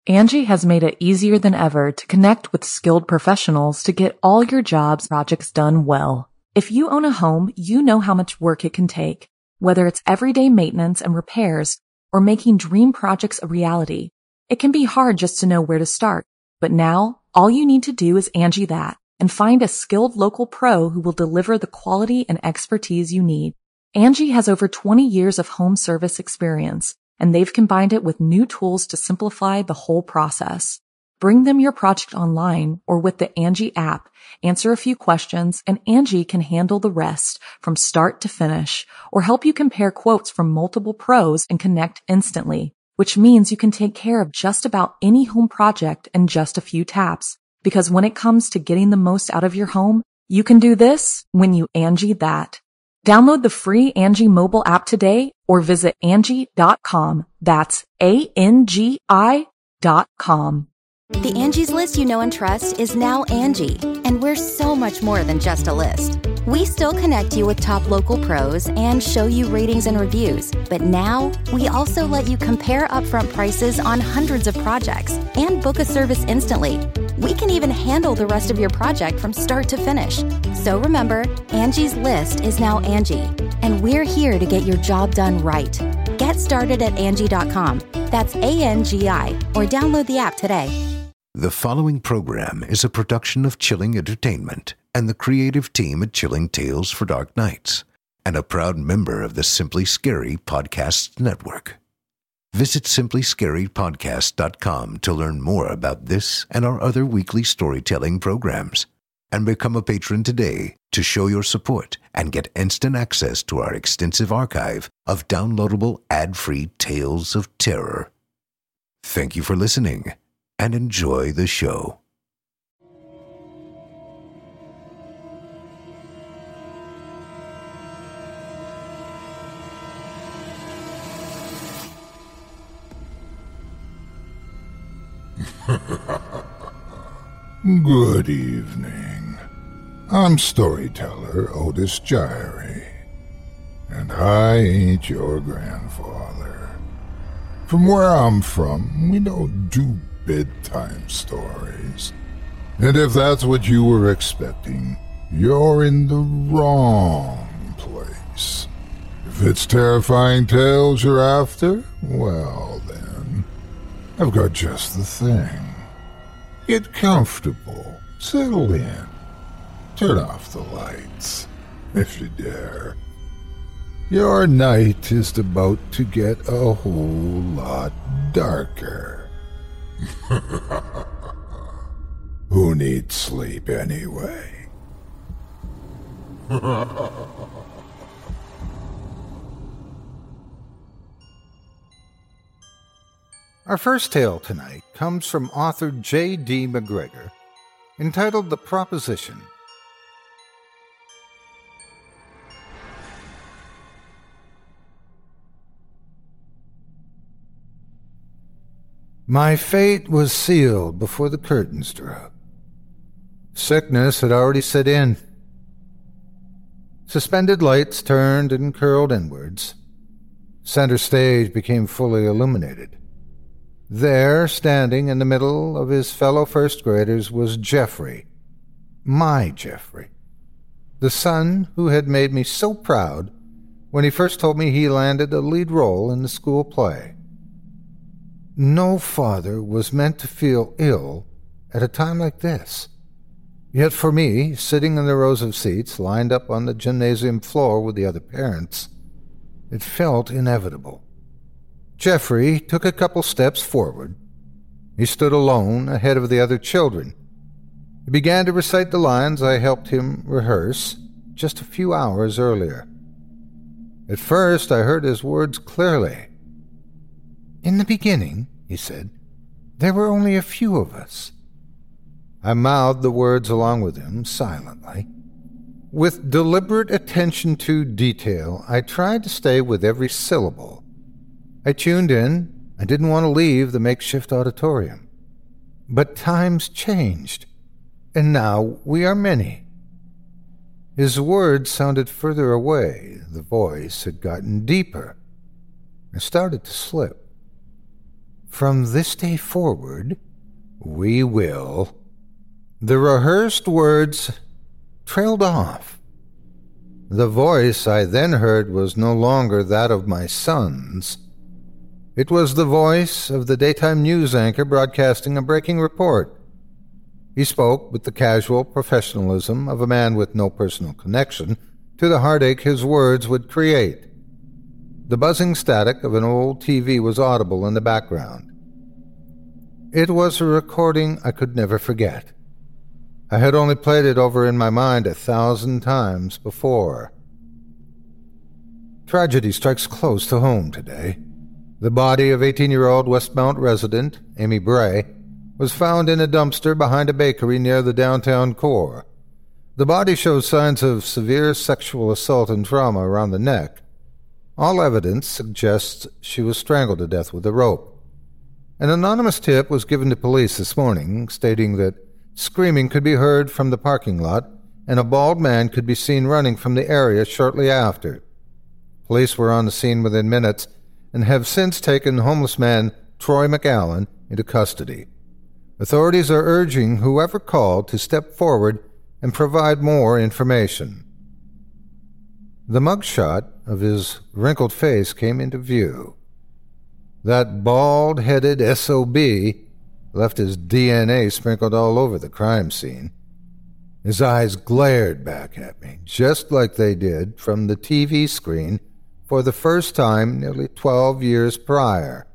Angie has made it easier than ever to connect with skilled professionals to get all your jobs projects done well. If you own a home, you know how much work it can take, whether it's everyday maintenance and repairs or making dream projects a reality. It can be hard just to know where to start, but now all you need to do is Angie that and find a skilled local pro who will deliver the quality and expertise you need. Angie has over 20 years of home service experience, and they've combined it with new tools to simplify the whole process. Bring them your project online or with the Angie app, answer a few questions, and Angie can handle the rest from start to finish, or help you compare quotes from multiple pros and connect instantly, which means you can take care of just about any home project in just a few taps. Because when it comes to getting the most out of your home, you can do this when you Angie that. Download the free Angie mobile app today or visit Angie.com. That's ANGI.com. The Angie's List you know and trust is now Angie, and we're so much more than just a list. We still connect you with top local pros and show you ratings and reviews, but now we also let you compare upfront prices on hundreds of projects and book a service instantly. We can even handle the rest of your project from start to finish. So remember, Angie's List is now Angie, and we're here to get your job done right. Get started at Angie.com. That's ANGI, or download the app today. The following program is a production of Chilling Entertainment and the creative team at Chilling Tales for Dark Nights, and a proud member of the Simply Scary Podcasts Network. Visit simplyscarypodcast.com to learn more about this and our other weekly storytelling programs, and become a patron today to show your support and get instant access to our extensive archive of downloadable ad-free tales of terror. Thank you for listening, and enjoy the show. Good evening. I'm storyteller Otis Gyrie, and I ain't your grandfather. From where I'm from, we don't do bedtime stories. And if that's what you were expecting, you're in the wrong place. If it's terrifying tales you're after, well then, I've got just the thing. Get comfortable, settle in, turn off the lights, if you dare. Your night is about to get a whole lot darker. Who needs sleep anyway? Our first tale tonight comes from author J.D. McGregor, entitled The Proposition. My fate was sealed before the curtains drew. Sickness had already set in. Suspended lights turned and curled inwards. Center stage became fully illuminated. There, standing in the middle of his fellow first graders, was Jeffrey, my Jeffrey, the son who had made me so proud when he first told me he landed a lead role in the school play. No father was meant to feel ill at a time like this. Yet for me, sitting in the rows of seats lined up on the gymnasium floor with the other parents, it felt inevitable. Jeffrey took a couple steps forward. He stood alone ahead of the other children. He began to recite the lines I helped him rehearse just a few hours earlier. At first, I heard his words clearly. "In the beginning," he said, "there were only a few of us." I mouthed the words along with him, silently. With deliberate attention to detail, I tried to stay with every syllable. I tuned in. I didn't want to leave the makeshift auditorium. But times changed, and now we are many. His words sounded further away. The voice had gotten deeper. I started to slip. From this day forward, we will. The rehearsed words trailed off. The voice I then heard was no longer that of my sons. It was the voice of the daytime news anchor broadcasting a breaking report. He spoke with the casual professionalism of a man with no personal connection to the heartache his words would create. The buzzing static of an old TV was audible in the background. It was a recording I could never forget. I had only played it over in my mind 1,000 times before. Tragedy strikes close to home today. The body of 18-year-old Westmount resident, Amy Bray, was found in a dumpster behind a bakery near the downtown core. The body shows signs of severe sexual assault and trauma around the neck. All evidence suggests she was strangled to death with a rope. An anonymous tip was given to police this morning, stating that screaming could be heard from the parking lot and a bald man could be seen running from the area shortly after. Police were on the scene within minutes and have since taken homeless man Troy McAllen into custody. Authorities are urging whoever called to step forward and provide more information. The mugshot of his wrinkled face came into view. That bald-headed SOB left his DNA sprinkled all over the crime scene. His eyes glared back at me, just like they did from the TV screen for the first time nearly 12 years prior.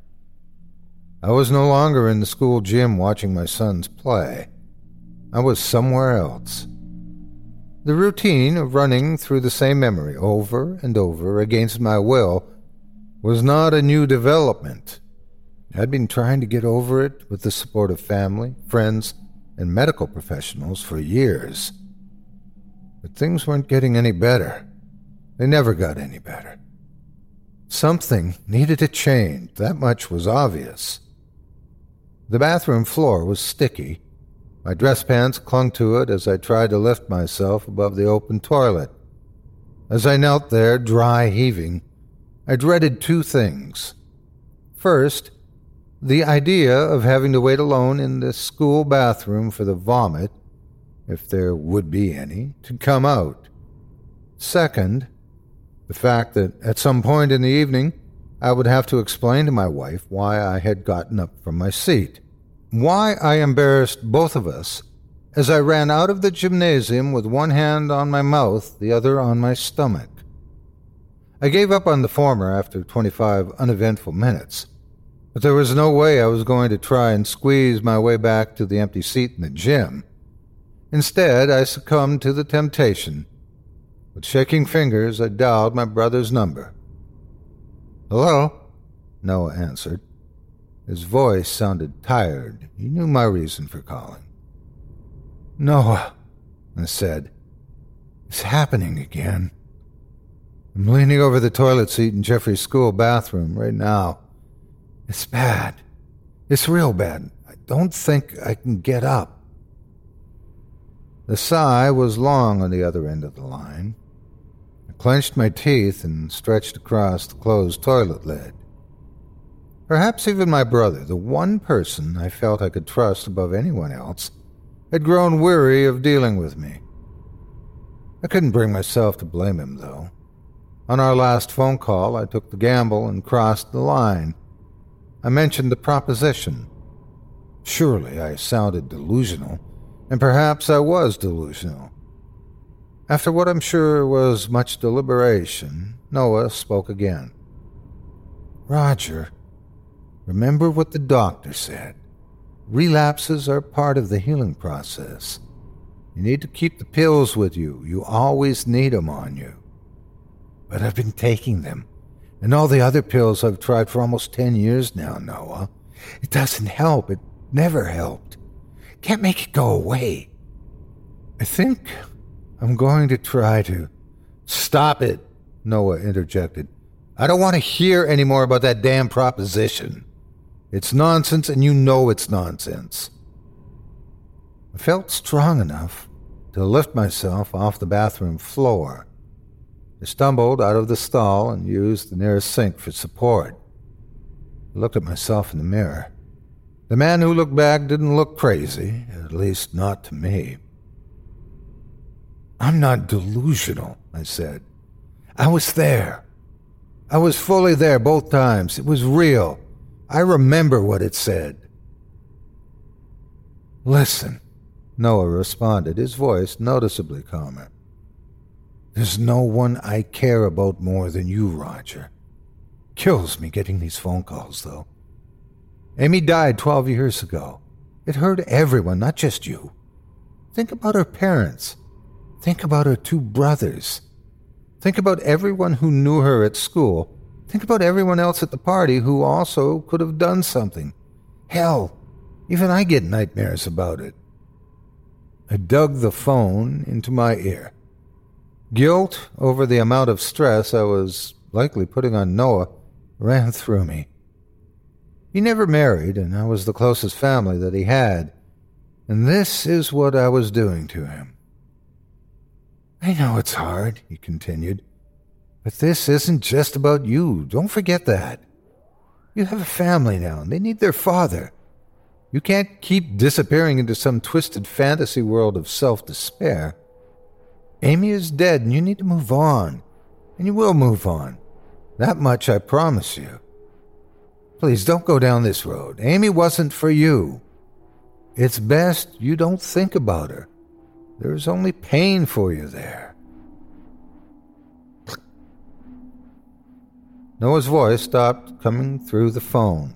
I was no longer in the school gym watching my sons play. I was somewhere else. The routine of running through the same memory over and over against my will was not a new development. I'd been trying to get over it with the support of family, friends, and medical professionals for years. But things weren't getting any better. They never got any better. Something needed to change, that much was obvious. The bathroom floor was sticky. My dress pants clung to it as I tried to lift myself above the open toilet. As I knelt there, dry heaving, I dreaded two things. First, the idea of having to wait alone in the school bathroom for the vomit, if there would be any, to come out. Second, the fact that at some point in the evening I would have to explain to my wife why I had gotten up from my seat, why I embarrassed both of us as I ran out of the gymnasium with one hand on my mouth, the other on my stomach. I gave up on the former after 25 uneventful minutes, but there was no way I was going to try and squeeze my way back to the empty seat in the gym. Instead, I succumbed to the temptation. With shaking fingers, I dialed my brother's number. "Hello?" Noah answered. His voice sounded tired. He knew my reason for calling. "Noah," I said, "it's happening again. I'm leaning over the toilet seat in Jeffrey's school bathroom right now. It's bad. It's real bad. I don't think I can get up." The sigh was long on the other end of the line. I clenched my teeth and stretched across the closed toilet lid. Perhaps even my brother, the one person I felt I could trust above anyone else, had grown weary of dealing with me. I couldn't bring myself to blame him, though. On our last phone call, I took the gamble and crossed the line. I mentioned the proposition. Surely I sounded delusional, and perhaps I was delusional. After what I'm sure was much deliberation, Noah spoke again. "Roger, remember what the doctor said. Relapses are part of the healing process. You need to keep the pills with you. You always need them on you." "But I've been taking them, and all the other pills I've tried for almost 10 years now, Noah. It doesn't help. It never helped. Can't make it go away." "I think I'm going to try to—" "Stop it," Noah interjected. "I don't want to hear any more about that damn proposition. It's nonsense, and you know it's nonsense." I felt strong enough to lift myself off the bathroom floor. I stumbled out of the stall and used the nearest sink for support. I looked at myself in the mirror. The man who looked back didn't look crazy, at least not to me. "I'm not delusional," I said. "I was there. I was fully there both times. It was real. I remember what it said." "Listen," Noah responded, his voice noticeably calmer. "There's no one I care about more than you, Roger. Kills me getting these phone calls, though. Amy died 12 years ago. It hurt everyone, not just you. Think about her parents. Think about her 2 brothers. Think about everyone who knew her at school. Think about everyone else at the party who also could have done something. Hell, even I get nightmares about it." I dug the phone into my ear. Guilt over the amount of stress I was likely putting on Noah ran through me. He never married, and I was the closest family that he had, and this is what I was doing to him. "I know it's hard," he continued, "but this isn't just about you. Don't forget that. You have a family now, and they need their father. You can't keep disappearing into some twisted fantasy world of self-despair. Amy is dead, and you need to move on, and you will move on. That much I promise you. Please don't go down this road. Amy wasn't for you. It's best you don't think about her. There's only pain for you there." Noah's voice stopped coming through the phone.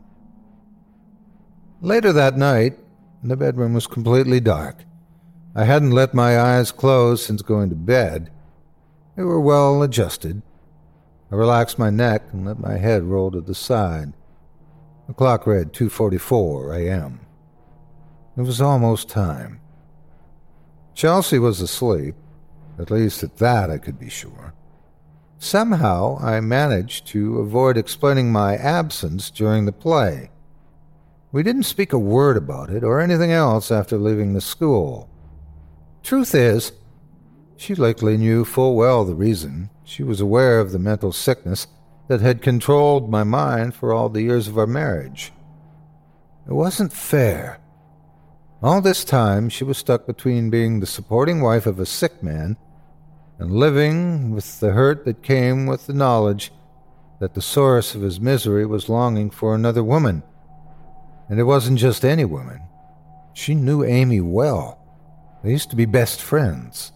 Later that night, the bedroom was completely dark. I hadn't let my eyes close since going to bed. They were well adjusted. I relaxed my neck and let my head roll to the side. The clock read 2:44 a.m. It was almost time. Chelsea was asleep, at least at that I could be sure. Somehow I managed to avoid explaining my absence during the play. We didn't speak a word about it or anything else after leaving the school. Truth is, she likely knew full well the reason. She was aware of the mental sickness that had controlled my mind for all the years of our marriage. It wasn't fair. All this time, she was stuck between being the supporting wife of a sick man and living with the hurt that came with the knowledge that the source of his misery was longing for another woman. And it wasn't just any woman. She knew Amy well. They used to be best friends.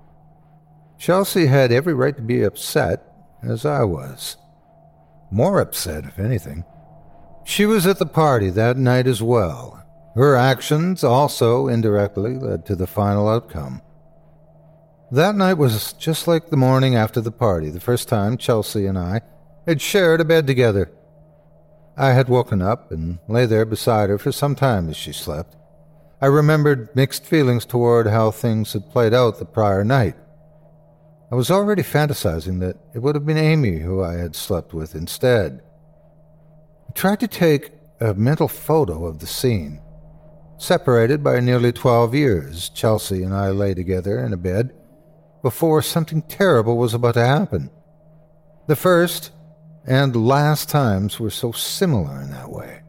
Chelsea had every right to be upset, as I was. More upset, if anything. She was at the party that night as well. Her actions also indirectly led to the final outcome. That night was just like the morning after the party, the first time Chelsea and I had shared a bed together. I had woken up and lay there beside her for some time as she slept. I remembered mixed feelings toward how things had played out the prior night. I was already fantasizing that it would have been Amy who I had slept with instead. I tried to take a mental photo of the scene. Separated by nearly 12 years, Chelsea and I lay together in a bed before something terrible was about to happen. The first and last times were so similar in that way.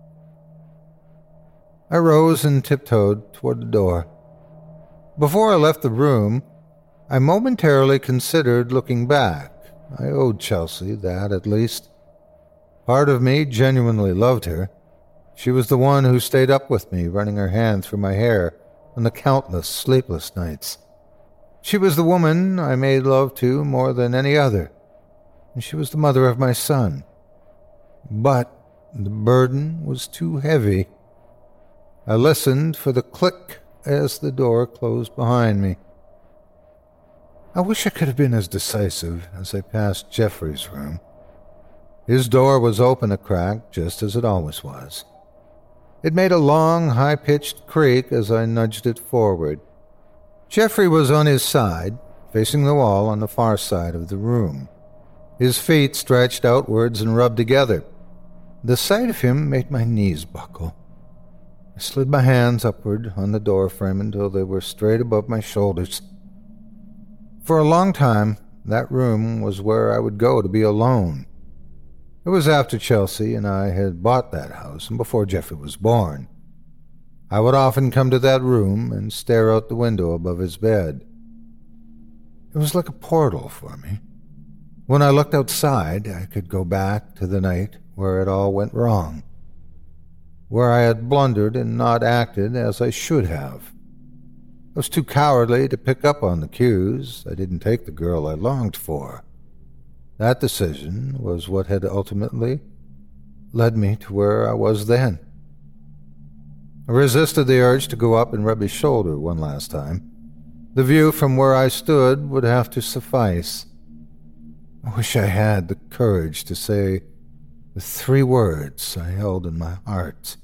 I rose and tiptoed toward the door. Before I left the room, I momentarily considered looking back. I owed Chelsea that, at least. Part of me genuinely loved her. She was the one who stayed up with me, running her hand through my hair on the countless sleepless nights. She was the woman I made love to more than any other, and she was the mother of my son. But the burden was too heavy. I listened for the click as the door closed behind me. I wish I could have been as decisive as I passed Jeffrey's room. His door was open a crack, just as it always was. It made a long, high-pitched creak as I nudged it forward. Jeffrey was on his side, facing the wall on the far side of the room. His feet stretched outwards and rubbed together. The sight of him made my knees buckle. I slid my hands upward on the door frame until they were straight above my shoulders. For a long time, that room was where I would go to be alone. It was after Chelsea and I had bought that house and before Jeffrey was born. I would often come to that room and stare out the window above his bed. It was like a portal for me. When I looked outside, I could go back to the night where it all went wrong, where I had blundered and not acted as I should have. I was too cowardly to pick up on the cues. I didn't take the girl I longed for. That decision was what had ultimately led me to where I was then. I resisted the urge to go up and rub his shoulder one last time. The view from where I stood would have to suffice. I wish I had the courage to say the 3 words I held in my heart.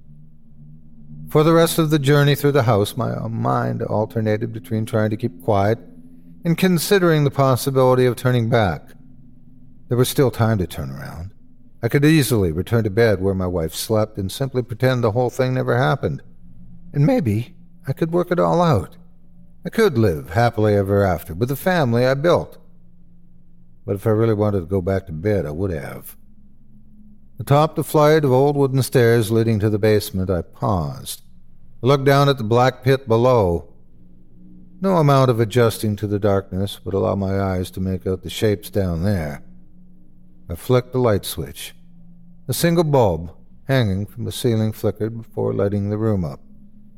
For the rest of the journey through the house, my mind alternated between trying to keep quiet and considering the possibility of turning back. There was still time to turn around. I could easily return to bed where my wife slept and simply pretend the whole thing never happened. And maybe I could work it all out. I could live happily ever after with the family I built. But if I really wanted to go back to bed, I would have. Atop the flight of old wooden stairs leading to the basement, I paused. I looked down at the black pit below. No amount of adjusting to the darkness would allow my eyes to make out the shapes down there. I flicked the light switch. A single bulb hanging from the ceiling flickered before lighting the room up.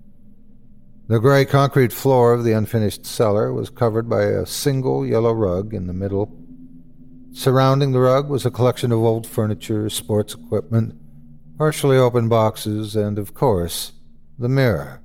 The gray concrete floor of the unfinished cellar was covered by a single yellow rug in the middle. Surrounding the rug was a collection of old furniture, sports equipment, partially open boxes, and, of course, the mirror.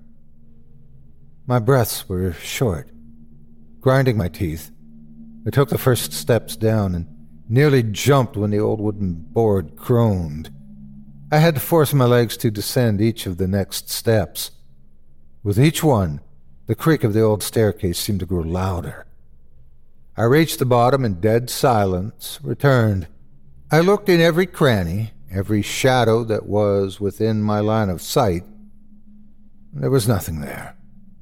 My breaths were short. Grinding my teeth, I took the first steps down and nearly jumped when the old wooden board groaned. I had to force my legs to descend each of the next steps. With each one, the creak of the old staircase seemed to grow louder. I reached the bottom and dead silence returned. I looked in every cranny, every shadow that was within my line of sight. There was nothing there.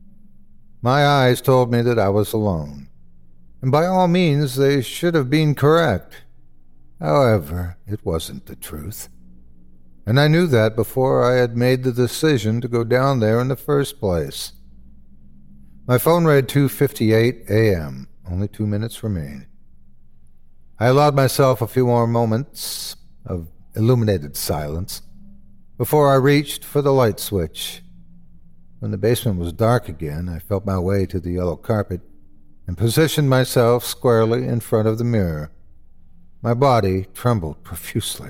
My eyes told me that I was alone, and by all means they should have been correct. However, it wasn't the truth, and I knew that before I had made the decision to go down there in the first place. My phone read 2:58 a.m. Only 2 minutes remained. I allowed myself a few more moments of illuminated silence before I reached for the light switch. When the basement was dark again, I felt my way to the yellow carpet and positioned myself squarely in front of the mirror. My body trembled profusely.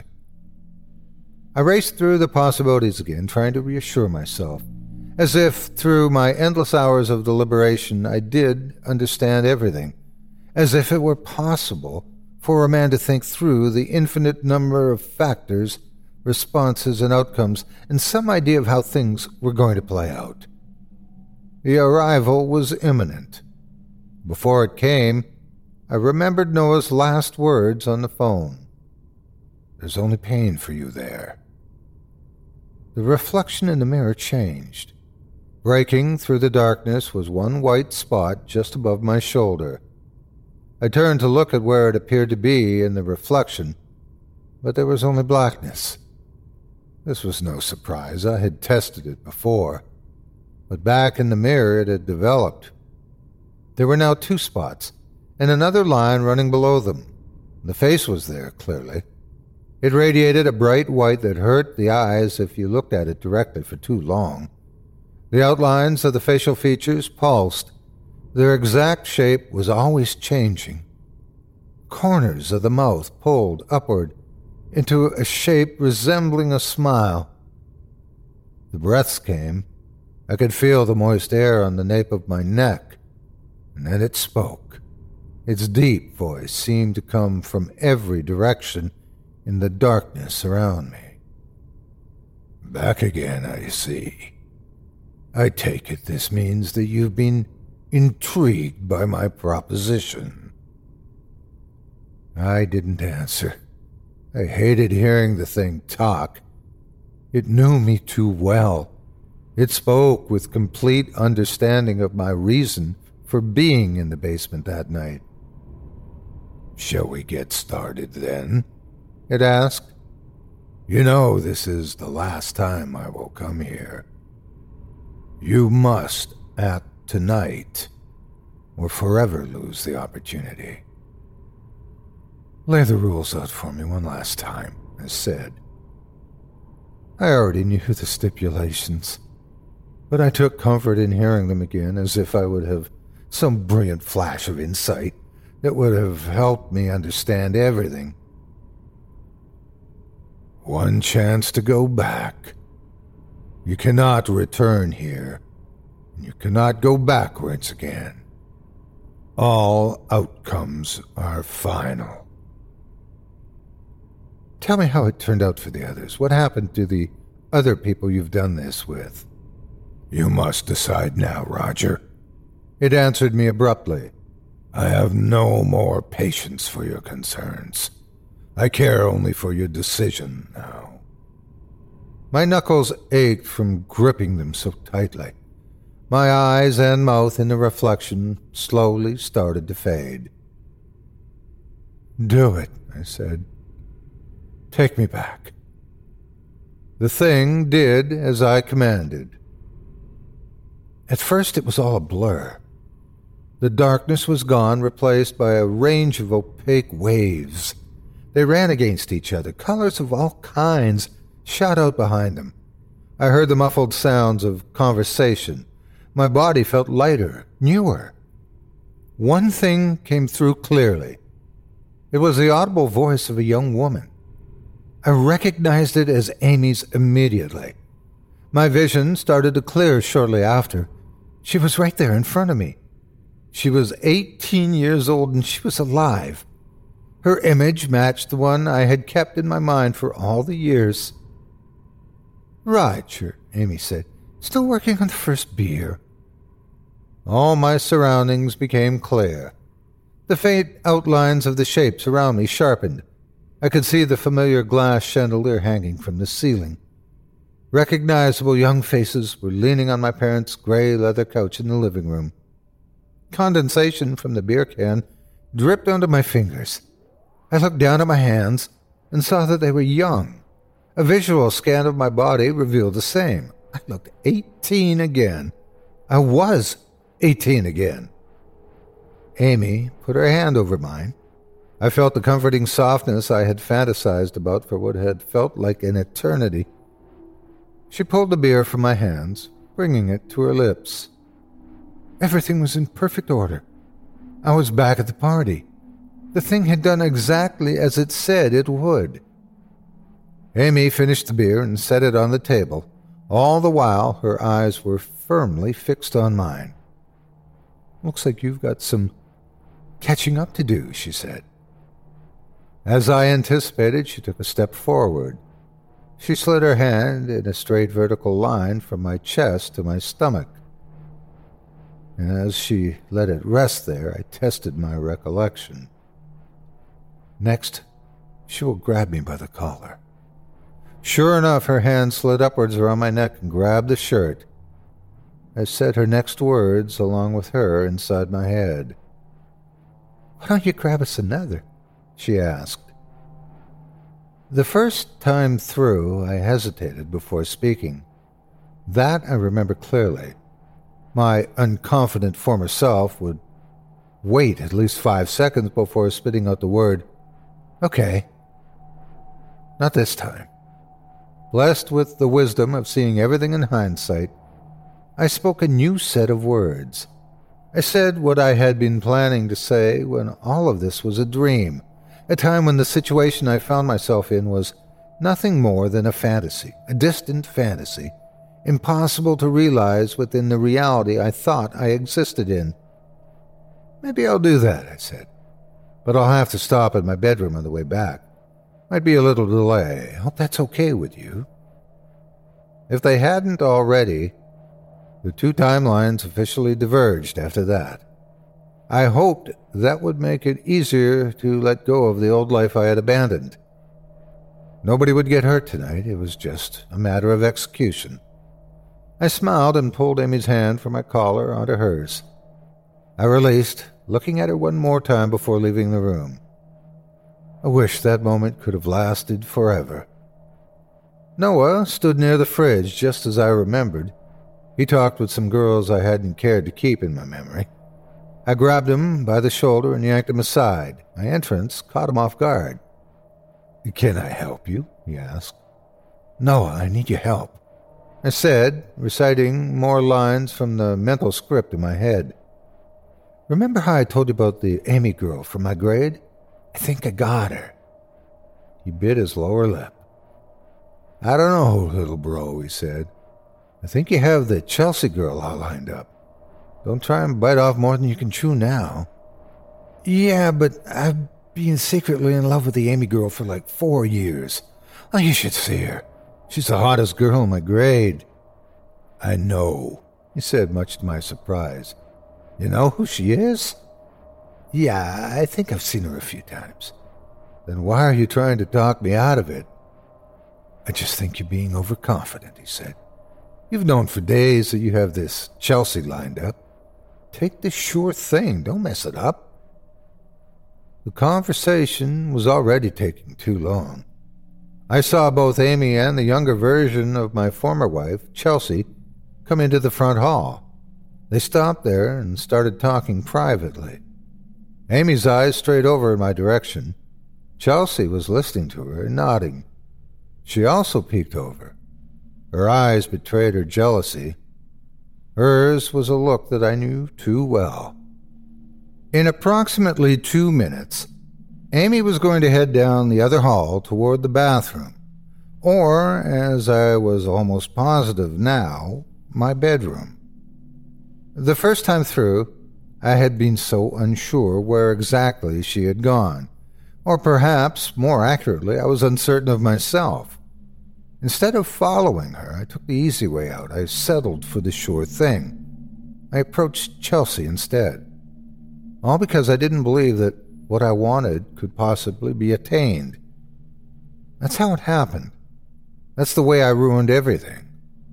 I raced through the possibilities again, trying to reassure myself, as if through my endless hours of deliberation I did understand everything, as if it were possible for a man to think through the infinite number of factors, responses, and outcomes, and some idea of how things were going to play out. The arrival was imminent. Before it came, I remembered Noah's last words on the phone. "There's only pain for you there." The reflection in the mirror changed. Breaking through the darkness was one white spot just above my shoulder. I turned to look at where it appeared to be in the reflection, but there was only blackness. This was no surprise. I had tested it before, but back in the mirror it had developed. There were now 2 spots, and another line running below them. The face was there, clearly. It radiated a bright white that hurt the eyes if you looked at it directly for too long. The outlines of the facial features pulsed. Their exact shape was always changing. Corners of the mouth pulled upward into a shape resembling a smile. The breaths came. I could feel the moist air on the nape of my neck. And then it spoke. Its deep voice seemed to come from every direction in the darkness around me. "Back again, I see. I take it this means that you've been intrigued by my proposition." I didn't answer. I hated hearing the thing talk. It knew me too well. It spoke with complete understanding of my reason for being in the basement that night. "Shall we get started then?" It asked. "You know this is the last time I will come here. You must act tonight, or forever lose the opportunity." "Lay the rules out for me one last time," I said. I already knew the stipulations, but I took comfort in hearing them again, as if I would have some brilliant flash of insight that would have helped me understand everything. "One chance to go back. You cannot return here. You cannot go backwards again. All outcomes are final." "Tell me how it turned out for the others. What happened to the other people you've done this with?" "You must decide now, Roger." It answered me abruptly. "I have no more patience for your concerns. I care only for your decision now." My knuckles ached from gripping them so tightly. My eyes and mouth in the reflection slowly started to fade. "Do it," I said. "Take me back." The thing did as I commanded. At first it was all a blur. The darkness was gone, replaced by a range of opaque waves. They ran against each other. Colors of all kinds shot out behind them. I heard the muffled sounds of conversation. My body felt lighter, newer. One thing came through clearly. It was the audible voice of a young woman. I recognized it as Amy's immediately. My vision started to clear shortly after. She was right there in front of me. She was 18 years old and she was alive. Her image matched the one I had kept in my mind for all the years. "Roger," Amy said, "still working on the first beer." All my surroundings became clear. The faint outlines of the shapes around me sharpened. I could see the familiar glass chandelier hanging from the ceiling. Recognizable young faces were leaning on my parents' gray leather couch in the living room. Condensation from the beer can dripped onto my fingers. I looked down at my hands and saw that they were young. A visual scan of my body revealed the same. I looked 18 again. I was 18 again. Amy put her hand over mine. I felt the comforting softness I had fantasized about for what had felt like an eternity. She pulled the beer from my hands, bringing it to her lips. Everything was in perfect order. I was back at the party. The thing had done exactly as it said it would. Amy finished the beer and set it on the table. All the while, her eyes were firmly fixed on mine. "Looks like you've got some catching up to do," she said. As I anticipated, she took a step forward. She slid her hand in a straight vertical line from my chest to my stomach. As she let it rest there, I tested my recollection. Next, she will grab me by the collar. Sure enough, her hand slid upwards around my neck and grabbed the shirt. I said her next words along with her inside my head. "Why don't you grab us another?" she asked. The first time through, I hesitated before speaking. That I remember clearly. My unconfident former self would wait at least 5 seconds before spitting out the word, "Okay." Not this time. Blessed with the wisdom of seeing everything in hindsight, I spoke a new set of words. I said what I had been planning to say when all of this was a dream, a time when the situation I found myself in was nothing more than a fantasy, a distant fantasy, impossible to realize within the reality I thought I existed in. "Maybe I'll do that," I said, "but I'll have to stop at my bedroom on the way back. Might be a little delay. Hope that's okay with you." If they hadn't already, the two timelines officially diverged after that. I hoped that would make it easier to let go of the old life I had abandoned. Nobody would get hurt tonight. It was just a matter of execution. I smiled and pulled Amy's hand from my collar onto hers. I released, looking at her one more time before leaving the room. I wish that moment could have lasted forever. Noah stood near the fridge just as I remembered. He talked with some girls I hadn't cared to keep in my memory. I grabbed him by the shoulder and yanked him aside. My entrance caught him off guard. "Can I help you?" he asked. "Noah, I need your help," I said, reciting more lines from the mental script in my head. "Remember how I told you about the Amy girl from my grade? I think I got her." He bit his lower lip. "I don't know, little bro," he said. "I think you have the Chelsea girl all lined up. Don't try and bite off more than you can chew now." "Yeah, but I've been secretly in love with the Amy girl for like 4 years. Oh, you should see her. She's the hottest girl in my grade." "I know," he said, much to my surprise. "You know who she is?" "Yeah, I think I've seen her a few times." "Then why are you trying to talk me out of it?" "I just think you're being overconfident," he said. "You've known for days that you have this Chelsea lined up. Take the sure thing. Don't mess it up." The conversation was already taking too long. I saw both Amy and the younger version of my former wife, Chelsea, come into the front hall. They stopped there and started talking privately. Amy's eyes strayed over in my direction. Chelsea was listening to her and nodding. She also peeked over. Her eyes betrayed her jealousy. Hers was a look that I knew too well. In approximately 2 minutes, Amy was going to head down the other hall toward the bathroom, or, as I was almost positive now, my bedroom. The first time through, I had been so unsure where exactly she had gone, or perhaps, more accurately, I was uncertain of myself. Instead of following her, I took the easy way out. I settled for the sure thing. I approached Chelsea instead. All because I didn't believe that what I wanted could possibly be attained. That's how it happened. That's the way I ruined everything.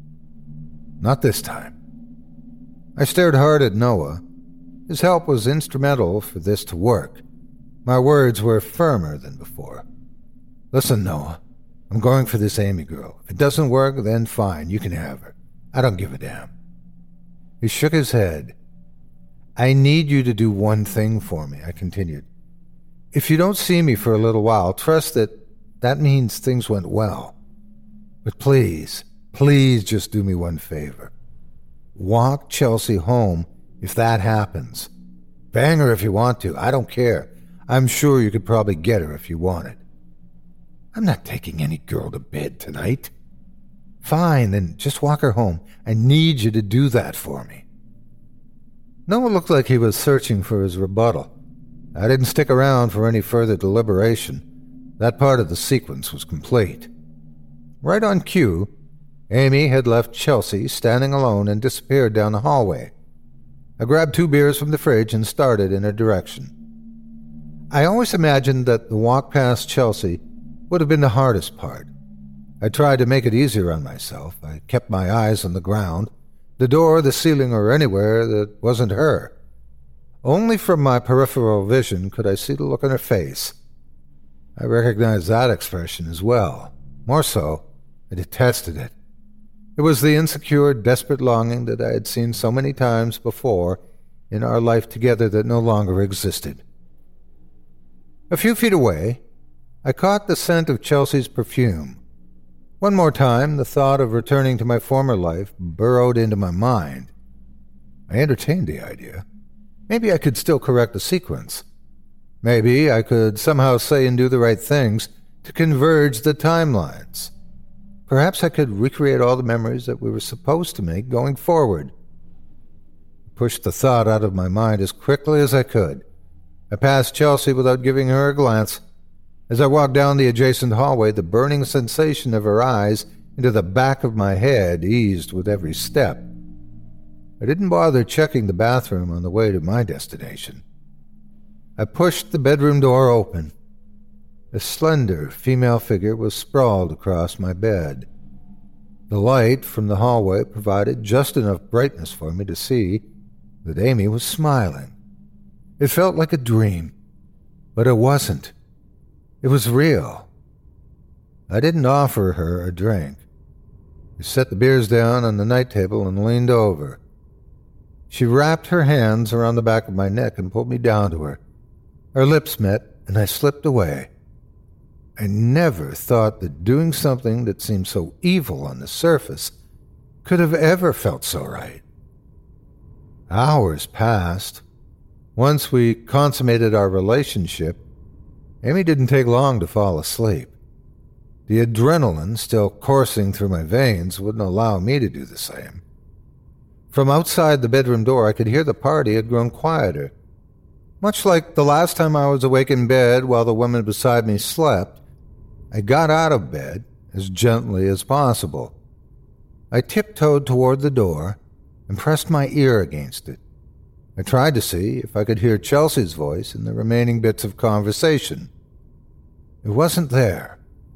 Not this time. I stared hard at Noah. His help was instrumental for this to work. My words were firmer than before. "Listen, Noah. I'm going for this Amy girl. If it doesn't work, then fine, you can have her. I don't give a damn." He shook his head. "I need you to do one thing for me," I continued. "If you don't see me for a little while, trust that means things went well. But please, please just do me one favor. Walk Chelsea home if that happens. Bang her if you want to. I don't care. I'm sure you could probably get her if you wanted." "I'm not taking any girl to bed tonight." "Fine, then just walk her home. I need you to do that for me." Noah looked like he was searching for his rebuttal. I didn't stick around for any further deliberation. That part of the sequence was complete. Right on cue, Amy had left Chelsea standing alone and disappeared down the hallway. I grabbed 2 beers from the fridge and started in her direction. I always imagined that the walk past Chelsea would have been the hardest part. I tried to make it easier on myself. I kept my eyes on the ground, the door, the ceiling, or anywhere that wasn't her. Only from my peripheral vision could I see the look on her face. I recognized that expression as well. More so, I detested it. It was the insecure, desperate longing that I had seen so many times before in our life together that no longer existed. A few feet away, I caught the scent of Chelsea's perfume. One more time, the thought of returning to my former life burrowed into my mind. I entertained the idea. Maybe I could still correct the sequence. Maybe I could somehow say and do the right things to converge the timelines. Perhaps I could recreate all the memories that we were supposed to make going forward. I pushed the thought out of my mind as quickly as I could. I passed Chelsea without giving her a glance. As I walked down the adjacent hallway, the burning sensation of her eyes into the back of my head eased with every step. I didn't bother checking the bathroom on the way to my destination. I pushed the bedroom door open. A slender female figure was sprawled across my bed. The light from the hallway provided just enough brightness for me to see that Amy was smiling. It felt like a dream, but it wasn't. It was real. I didn't offer her a drink. I set the beers down on the night table and leaned over. She wrapped her hands around the back of my neck and pulled me down to her. Our lips met, and I slipped away. I never thought that doing something that seemed so evil on the surface could have ever felt so right. Hours passed. Once we consummated our relationship, Amy didn't take long to fall asleep. The adrenaline still coursing through my veins wouldn't allow me to do the same. From outside the bedroom door, I could hear the party had grown quieter. Much like the last time I was awake in bed while the woman beside me slept, I got out of bed as gently as possible. I tiptoed toward the door and pressed my ear against it. I tried to see if I could hear Chelsea's voice in the remaining bits of conversation. It wasn't there.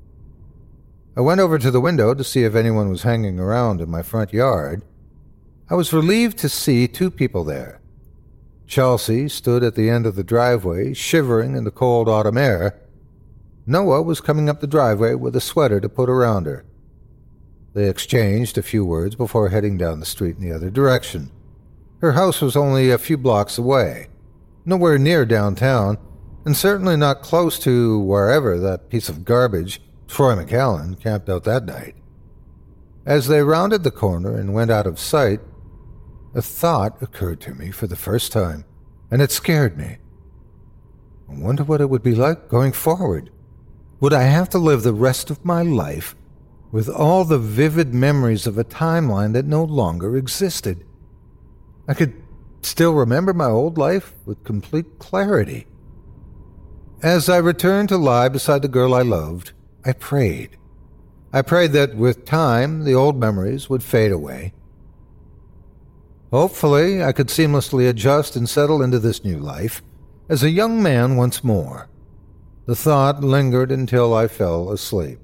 I went over to the window to see if anyone was hanging around in my front yard. I was relieved to see two people there. Chelsea stood at the end of the driveway, shivering in the cold autumn air. Noah was coming up the driveway with a sweater to put around her. They exchanged a few words before heading down the street in the other direction. Her house was only a few blocks away, nowhere near downtown, and certainly not close to wherever that piece of garbage, Troy McAllen, camped out that night. As they rounded the corner and went out of sight, a thought occurred to me for the first time, and it scared me. I wonder what it would be like going forward. Would I have to live the rest of my life with all the vivid memories of a timeline that no longer existed? I could still remember my old life with complete clarity. As I returned to lie beside the girl I loved, I prayed. I prayed that with time, the old memories would fade away. Hopefully, I could seamlessly adjust and settle into this new life as a young man once more. The thought lingered until I fell asleep.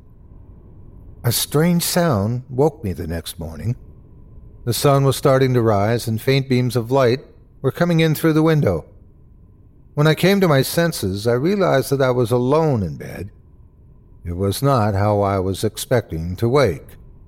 A strange sound woke me the next morning. The sun was starting to rise, and faint beams of light were coming in through the window. When I came to my senses, I realized that I was alone in bed. It was not how I was expecting to wake.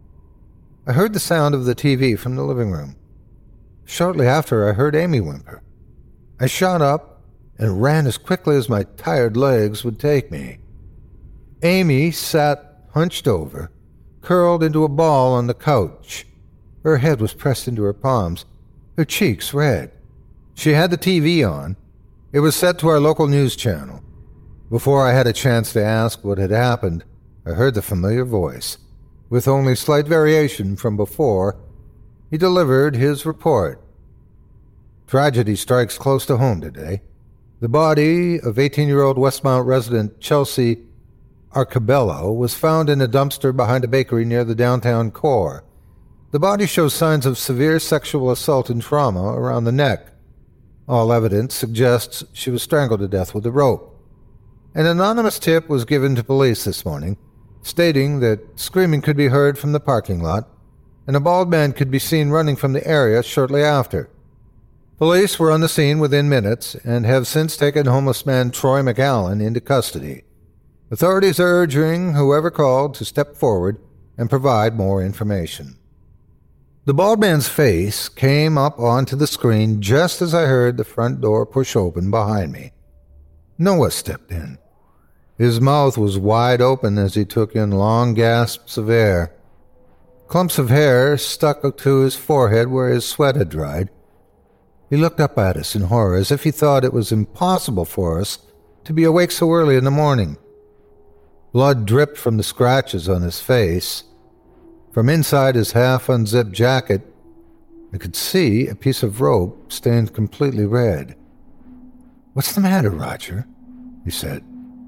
I heard the sound of the TV from the living room. Shortly after, I heard Amy whimper. I shot up and ran as quickly as my tired legs would take me. Amy sat hunched over, curled into a ball on the couch. Her head was pressed into her palms, her cheeks red. She had the TV on. It was set to our local news channel. Before I had a chance to ask what had happened, I heard the familiar voice. With only slight variation from before, he delivered his report. Tragedy strikes close to home today. The body of 18-year-old Westmount resident Chelsea Arcabello was found in a dumpster behind a bakery near the downtown core. The body shows signs of severe sexual assault and trauma around the neck. All evidence suggests she was strangled to death with a rope. An anonymous tip was given to police this morning, stating that screaming could be heard from the parking lot, and a bald man could be seen running from the area shortly after. Police were on the scene within minutes and have since taken homeless man Troy McAllen into custody. Authorities are urging whoever called to step forward and provide more information. The bald man's face came up onto the screen just as I heard the front door push open behind me. Noah stepped in. His mouth was wide open as he took in long gasps of air. Clumps of hair stuck to his forehead where his sweat had dried. He looked up at us in horror as if he thought it was impossible for us to be awake so early in the morning. Blood dripped from the scratches on his face. From inside his half-unzipped jacket, I could see a piece of rope stained completely red. "What's the matter, Roger?" he said.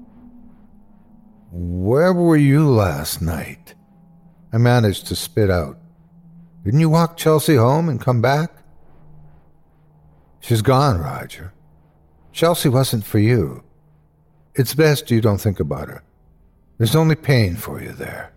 "Where were you last night?" I managed to spit out. "Didn't you walk Chelsea home and come back?" "She's gone, Roger. Chelsea wasn't for you. It's best you don't think about her. There's only pain for you there."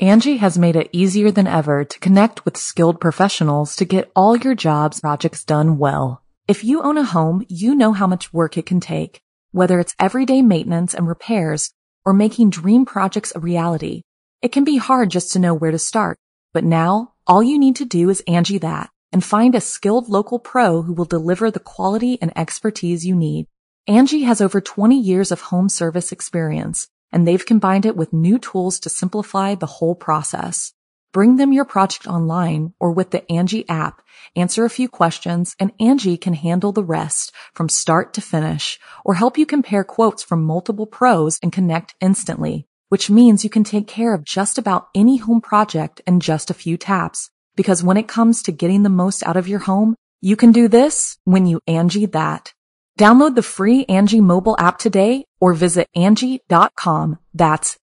Angie has made it easier than ever to connect with skilled professionals to get all your jobs projects done well. If you own a home, you know how much work it can take, whether it's everyday maintenance and repairs or making dream projects a reality. It can be hard just to know where to start, but now all you need to do is Angie that and find a skilled local pro who will deliver the quality and expertise you need. Angie has over 20 years of home service experience, and they've combined it with new tools to simplify the whole process. Bring them your project online or with the Angie app, answer a few questions, and Angie can handle the rest from start to finish, or help you compare quotes from multiple pros and connect instantly, which means you can take care of just about any home project in just a few taps. Because when it comes to getting the most out of your home, you can do this when you Angie that. Download the free Angie mobile app today or visit Angie.com. That's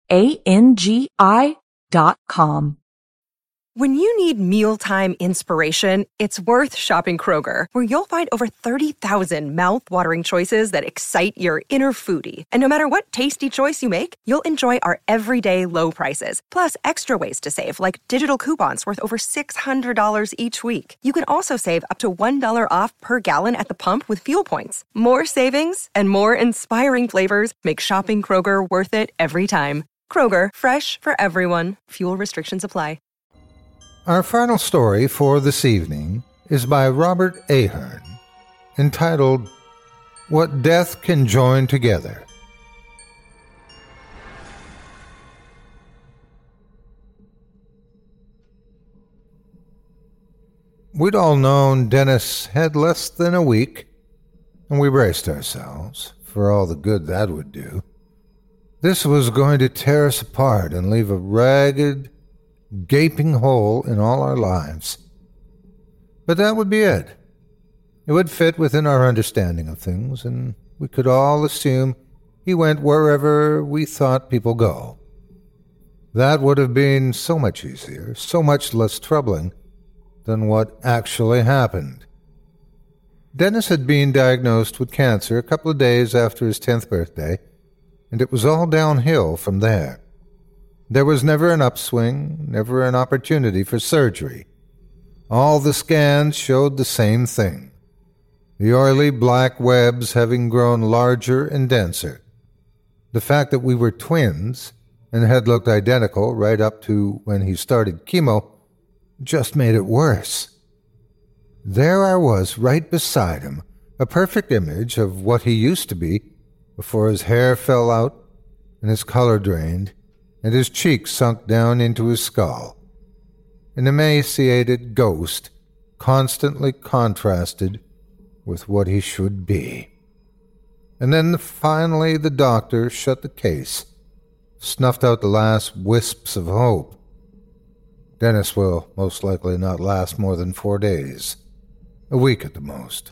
ANGI.com. When you need mealtime inspiration, it's worth shopping Kroger, where you'll find over 30,000 mouth-watering choices that excite your inner foodie. And no matter what tasty choice you make, you'll enjoy our everyday low prices, plus extra ways to save, like digital coupons worth over $600 each week. You can also save up to $1 off per gallon at the pump with fuel points. More savings and more inspiring flavors make shopping Kroger worth it every time. Kroger, fresh for everyone. Fuel restrictions apply. Our final story for this evening is by Robert Ahern, entitled, What Death Can Join Together. We'd all known Dennis had less than a week, and we braced ourselves for all the good that would do. This was going to tear us apart and leave a ragged, gaping hole in all our lives. But that would be it. It would fit within our understanding of things, and we could all assume he went wherever we thought people go. That would have been so much easier, so much less troubling than what actually happened. Dennis had been diagnosed with cancer a couple of days after his 10th birthday, and it was all downhill from there. There was never an upswing, never an opportunity for surgery. All the scans showed the same thing, the oily black webs having grown larger and denser. The fact that we were twins and had looked identical right up to when he started chemo just made it worse. There I was right beside him, a perfect image of what he used to be before his hair fell out and his color drained, and his cheeks sunk down into his skull. An emaciated ghost, constantly contrasted with what he should be. And then finally the doctor shut the case, snuffed out the last wisps of hope. Dennis will most likely not last more than 4 days, a week at the most.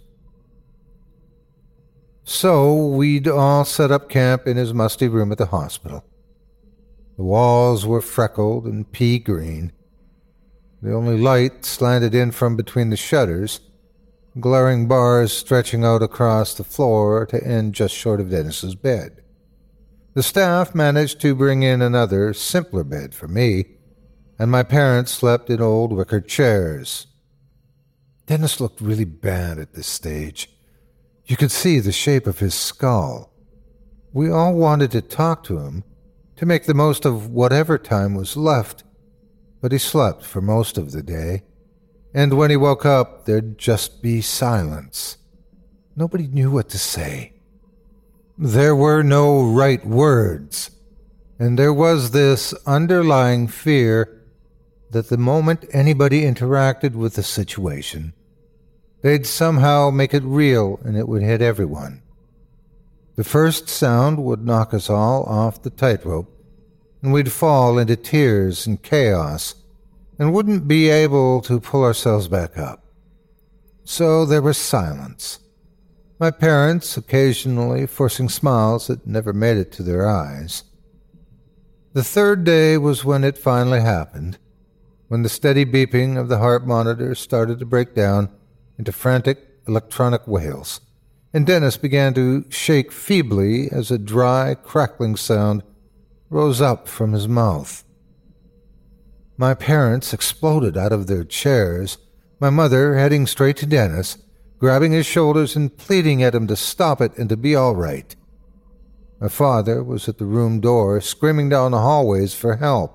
So we'd all set up camp in his musty room at the hospital. The walls were freckled and pea-green. The only light slanted in from between the shutters, glaring bars stretching out across the floor to end just short of Dennis's bed. The staff managed to bring in another, simpler bed for me, and my parents slept in old wicker chairs. Dennis looked really bad at this stage. You could see the shape of his skull. We all wanted to talk to him, to make the most of whatever time was left, but he slept for most of the day, and when he woke up, there'd just be silence. Nobody knew what to say. There were no right words, and there was this underlying fear that the moment anybody interacted with the situation, they'd somehow make it real and it would hit everyone. The first sound would knock us all off the tightrope, and we'd fall into tears and chaos, and wouldn't be able to pull ourselves back up. So there was silence, my parents occasionally forcing smiles that never made it to their eyes. The third day was when it finally happened, when the steady beeping of the heart monitor started to break down into frantic electronic wails, and Dennis began to shake feebly as a dry, crackling sound rose up from his mouth. My parents exploded out of their chairs, my mother heading straight to Dennis, grabbing his shoulders and pleading at him to stop it and to be all right. My father was at the room door, screaming down the hallways for help.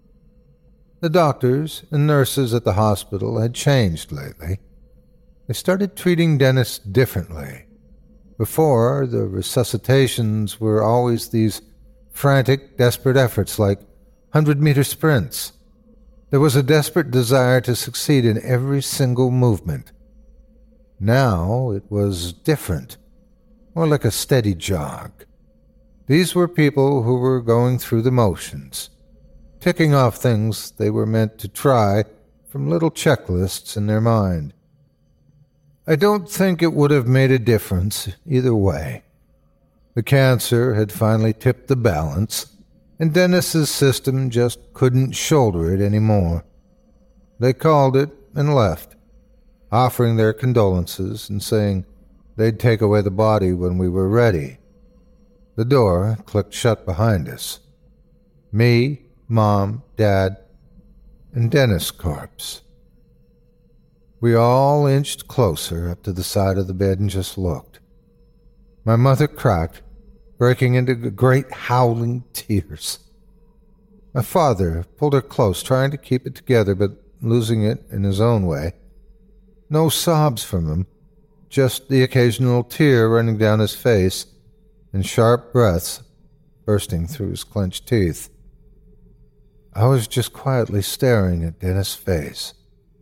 The doctors and nurses at the hospital had changed lately. They started treating Dennis differently. Before, the resuscitations were always these frantic, desperate efforts like 100-meter sprints. There was a desperate desire to succeed in every single movement. Now it was different, more like a steady jog. These were people who were going through the motions, ticking off things they were meant to try from little checklists in their mind. I don't think it would have made a difference either way. The cancer had finally tipped the balance, and Dennis's system just couldn't shoulder it anymore. They called it and left, offering their condolences and saying they'd take away the body when we were ready. The door clicked shut behind us. Me, Mom, Dad, and Dennis' corpse. We all inched closer up to the side of the bed and just looked. My mother cracked, breaking into great howling tears. My father pulled her close, trying to keep it together, but losing it in his own way. No sobs from him, just the occasional tear running down his face and sharp breaths bursting through his clenched teeth. I was just quietly staring at Dennis' face.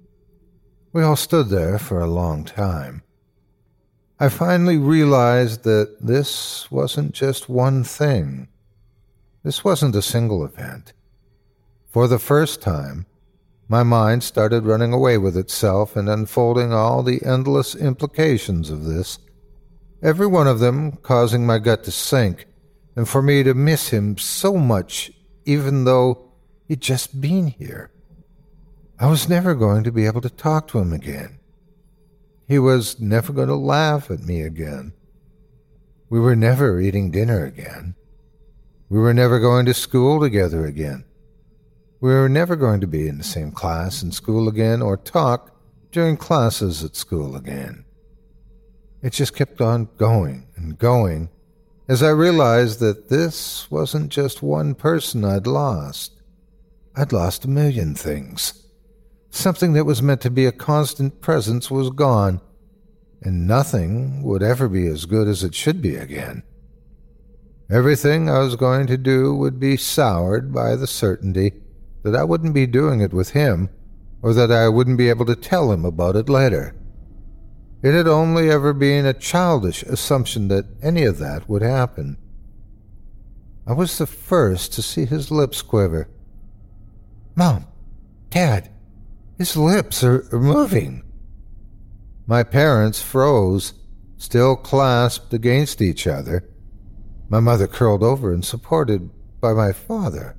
We all stood there for a long time. I finally realized that this wasn't just one thing. This wasn't a single event. For the first time, my mind started running away with itself and unfolding all the endless implications of this, every one of them causing my gut to sink, and for me to miss him so much, even though he'd just been here. I was never going to be able to talk to him again. He was never going to laugh at me again. We were never eating dinner again. We were never going to school together again. We were never going to be in the same class in school again or talk during classes at school again. It just kept on going and going as I realized that this wasn't just one person I'd lost. I'd lost a million things. Something that was meant to be a constant presence was gone, and nothing would ever be as good as it should be again. Everything I was going to do would be soured by the certainty that I wouldn't be doing it with him, or that I wouldn't be able to tell him about it later. It had only ever been a childish assumption that any of that would happen. I was the first to see his lips quiver. "Mom, Dad, his lips are moving." My parents froze, still clasped against each other. My mother curled over and supported by my father.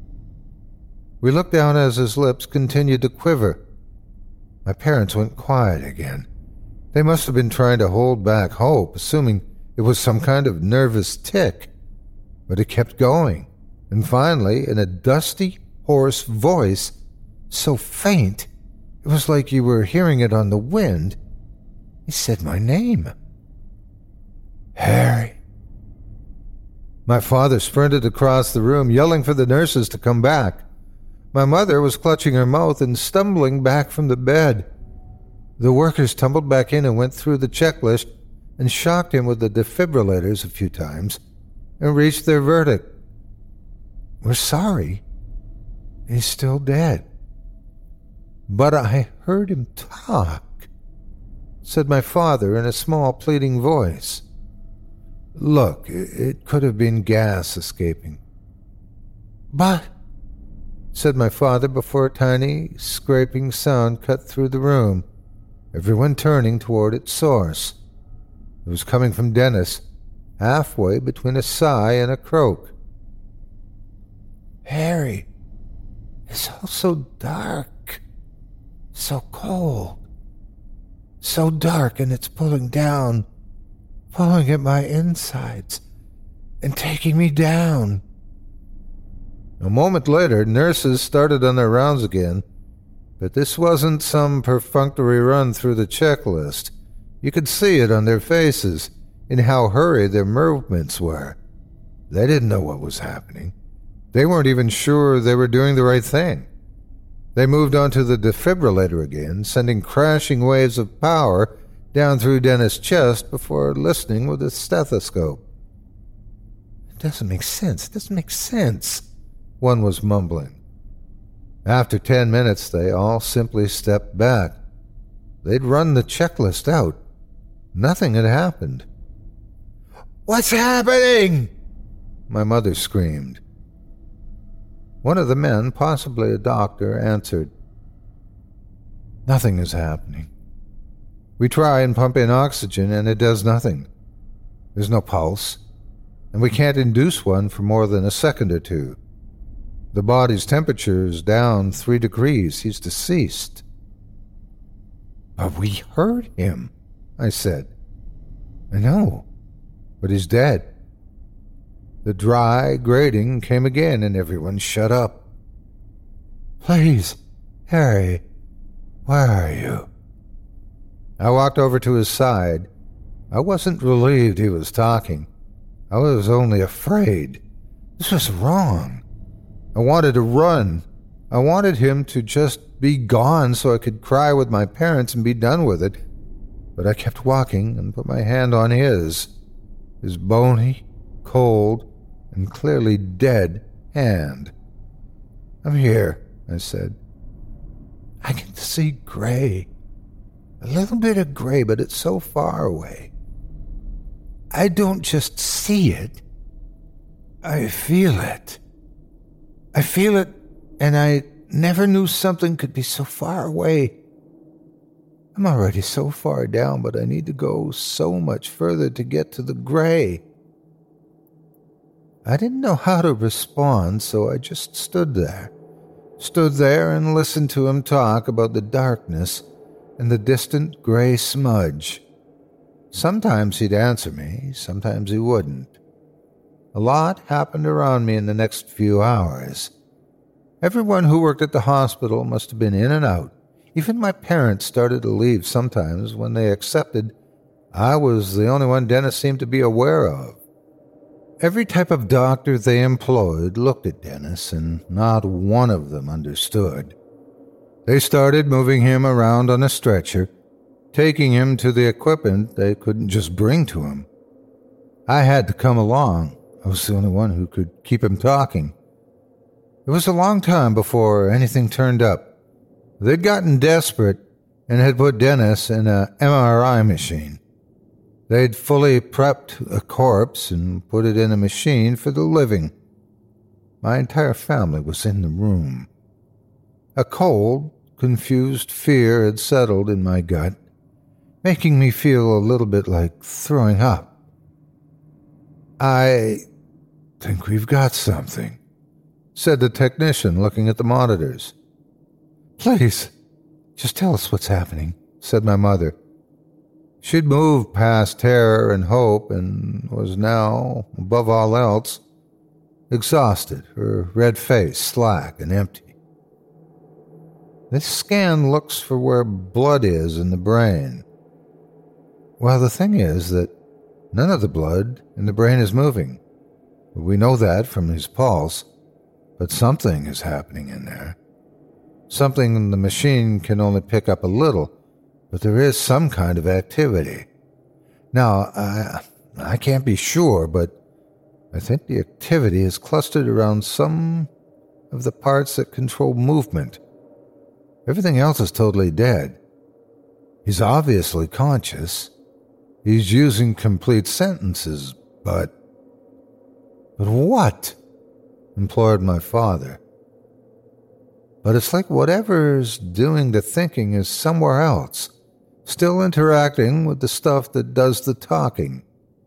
We looked down as his lips continued to quiver. My parents went quiet again. They must have been trying to hold back hope, assuming it was some kind of nervous tic. But it kept going, and finally, in a dusty, hoarse voice, so faint it was like you were hearing it on the wind, he said my name. "Harry." My father sprinted across the room, yelling for the nurses to come back. My mother was clutching her mouth and stumbling back from the bed. The workers tumbled back in and went through the checklist and shocked him with the defibrillators a few times and reached their verdict. "We're sorry. He's still dead." "But I heard him talk," said my father in a small, pleading voice. "Look, it could have been gas escaping." "But," said my father before a tiny, scraping sound cut through the room, everyone turning toward its source. It was coming from Dennis, halfway between a sigh and a croak. "Harry, it's all so dark, so cold, so dark, and it's pulling down, pulling at my insides and taking me down." A moment later, nurses started on their rounds again, but this wasn't some perfunctory run through the checklist. You could see it on their faces, in how hurried their movements were. They didn't know what was happening. They weren't even sure they were doing the right thing. They moved on to the defibrillator again, sending crashing waves of power down through Dennis' chest before listening with a stethoscope. "It doesn't make sense. It doesn't make sense," one was mumbling. After 10 minutes, they all simply stepped back. They'd run the checklist out. Nothing had happened. "What's happening?" my mother screamed. One of the men, possibly a doctor, answered, "Nothing is happening. We try and pump in oxygen, and it does nothing. There's no pulse, and we can't induce one for more than a second or two. The body's temperature is down 3 degrees. He's deceased." "But we heard him," I said. "I know, but he's dead." The dry grating came again, and everyone shut up. "Please, Harry, where are you?" I walked over to his side. I wasn't relieved he was talking. I was only afraid. This was wrong. I wanted to run. I wanted him to just be gone so I could cry with my parents and be done with it. But I kept walking and put my hand on his bony, cold, and clearly dead hand. "I'm here," I said. "I can see gray. A little bit of gray, but it's so far away. I don't just see it. I feel it. I feel it, and I never knew something could be so far away. I'm already so far down, but I need to go so much further to get to the gray." I didn't know how to respond, so I just stood there and listened to him talk about the darkness and the distant gray smudge. Sometimes he'd answer me, sometimes he wouldn't. A lot happened around me in the next few hours. Everyone who worked at the hospital must have been in and out. Even my parents started to leave sometimes when they accepted I was the only one Dennis seemed to be aware of. Every type of doctor they employed looked at Dennis, and not one of them understood. They started moving him around on a stretcher, taking him to the equipment they couldn't just bring to him. I had to come along. I was the only one who could keep him talking. It was a long time before anything turned up. They'd gotten desperate and had put Dennis in a MRI machine. They'd fully prepped a corpse and put it in a machine for the living. My entire family was in the room. A cold, confused fear had settled in my gut, making me feel a little bit like throwing up. "I think we've got something," said the technician, looking at the monitors. "Please, just tell us what's happening," said my mother. She'd moved past terror and hope and was now, above all else, exhausted, her red face slack and empty. "This scan looks for where blood is in the brain." "Well, the thing is that none of the blood in the brain is moving. We know that from his pulse, but something is happening in there. Something the machine can only pick up a little, but there is some kind of activity. Now, I can't be sure, but I think the activity is clustered around some of the parts that control movement. Everything else is totally dead. He's obviously conscious. He's using complete sentences, but what?" implored my father. "But it's like whatever's doing the thinking is somewhere else, still interacting with the stuff that does the talking."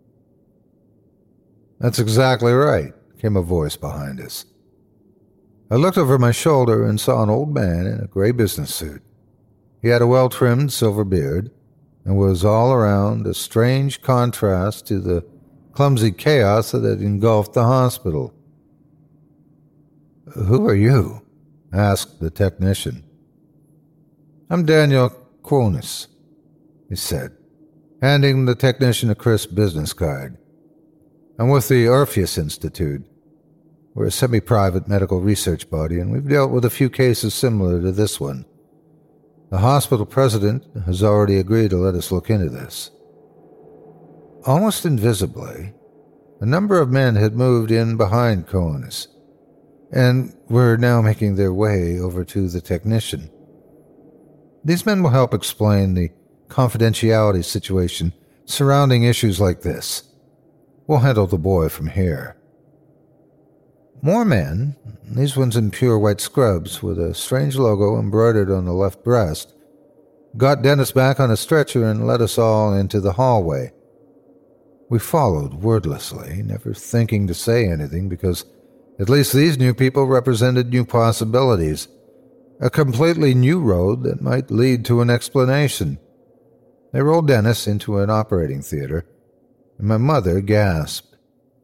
"That's exactly right," came a voice behind us. I looked over my shoulder and saw an old man in a gray business suit. He had a well-trimmed silver beard and was all around a strange contrast to the clumsy chaos that had engulfed the hospital. "Who are you?" asked the technician. "I'm Daniel Quonis," he said, handing the technician a crisp business card. "I'm with the Orpheus Institute. We're a semi-private medical research body, and we've dealt with a few cases similar to this one. The hospital president has already agreed to let us look into this." Almost invisibly, a number of men had moved in behind Quonis, and were now making their way over to the technician. These men will help explain the confidentiality situation surrounding issues like this. We'll handle the boy from here. More men, these ones in pure white scrubs with a strange logo embroidered on the left breast, got Dennis back on a stretcher and led us all into the hallway. We followed wordlessly, never thinking to say anything because at least these new people represented new possibilities, a completely new road that might lead to an explanation. They rolled Dennis into an operating theater, and my mother gasped.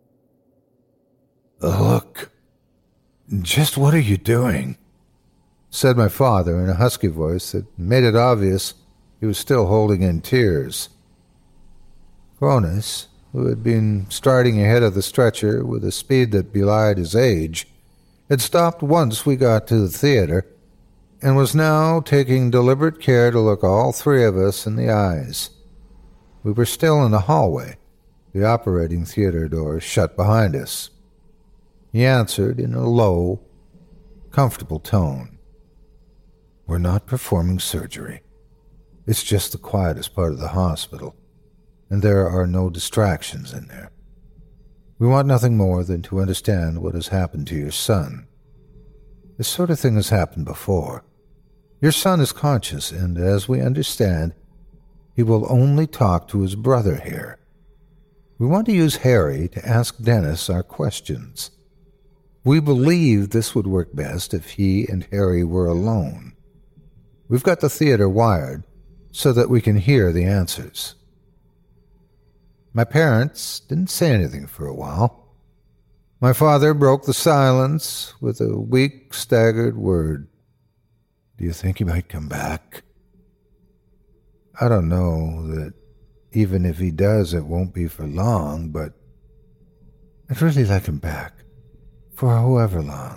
"Look, just what are you doing?" said my father in a husky voice that made it obvious he was still holding in tears. Quonis, who had been striding ahead of the stretcher with a speed that belied his age, had stopped once we got to the theater and was now taking deliberate care to look all three of us in the eyes. We were still in the hallway, the operating theater door shut behind us. He answered in a low, comfortable tone. "We're not performing surgery. It's just the quietest part of the hospital, and there are no distractions in there. We want nothing more than to understand what has happened to your son. This sort of thing has happened before. Your son is conscious, and as we understand, he will only talk to his brother here. We want to use Harry to ask Dennis our questions. We believe this would work best if he and Harry were alone. We've got the theater wired so that we can hear the answers." My parents didn't say anything for a while. My father broke the silence with a weak, staggered word. "Do you think he might come back?" "I don't know that even if he does, it won't be for long, but I'd really like him back, for however long."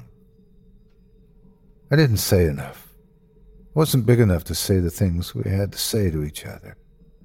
I didn't say enough. I wasn't big enough to say the things we had to say to each other.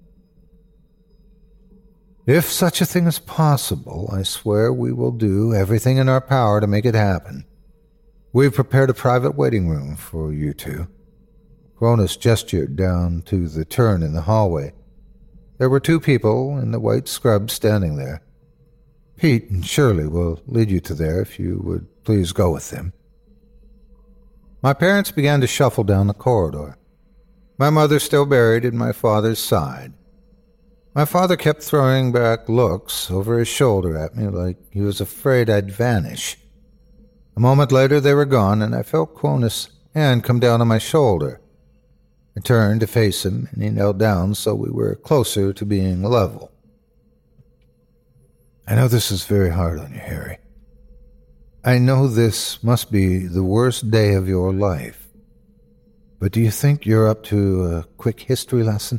"If such a thing is possible, I swear we will do everything in our power to make it happen. We've prepared a private waiting room for you two." Quonis gestured down to the turn in the hallway. There were two people in the white scrubs standing there. "Pete and Shirley will lead you to there if you would please go with them." My parents began to shuffle down the corridor, my mother still buried in my father's side. My father kept throwing back looks over his shoulder at me like he was afraid I'd vanish. A moment later they were gone, and I felt Quonis' hand come down on my shoulder. I turned to face him, and he knelt down so we were closer to being level. "I know this is very hard on you, Harry. I know this must be the worst day of your life. But do you think you're up to a quick history lesson?"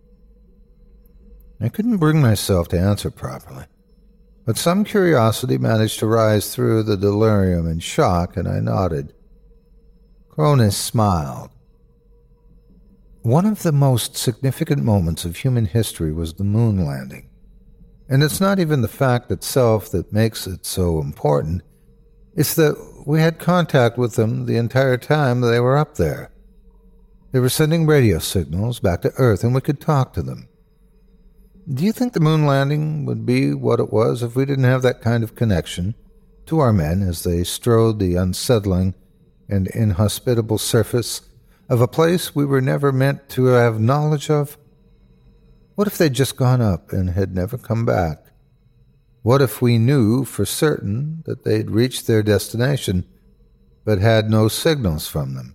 I couldn't bring myself to answer properly, but some curiosity managed to rise through the delirium and shock, and I nodded. Quonis smiled. One of the most significant moments of human history was the moon landing. And it's not even the fact itself that makes it so important. It's that we had contact with them the entire time they were up there. They were sending radio signals back to Earth, and we could talk to them. Do you think the moon landing would be what it was if we didn't have that kind of connection to our men as they strode the unsettling and inhospitable surface of a place we were never meant to have knowledge of? What if they'd just gone up and had never come back? What if we knew for certain that they'd reached their destination, but had no signals from them?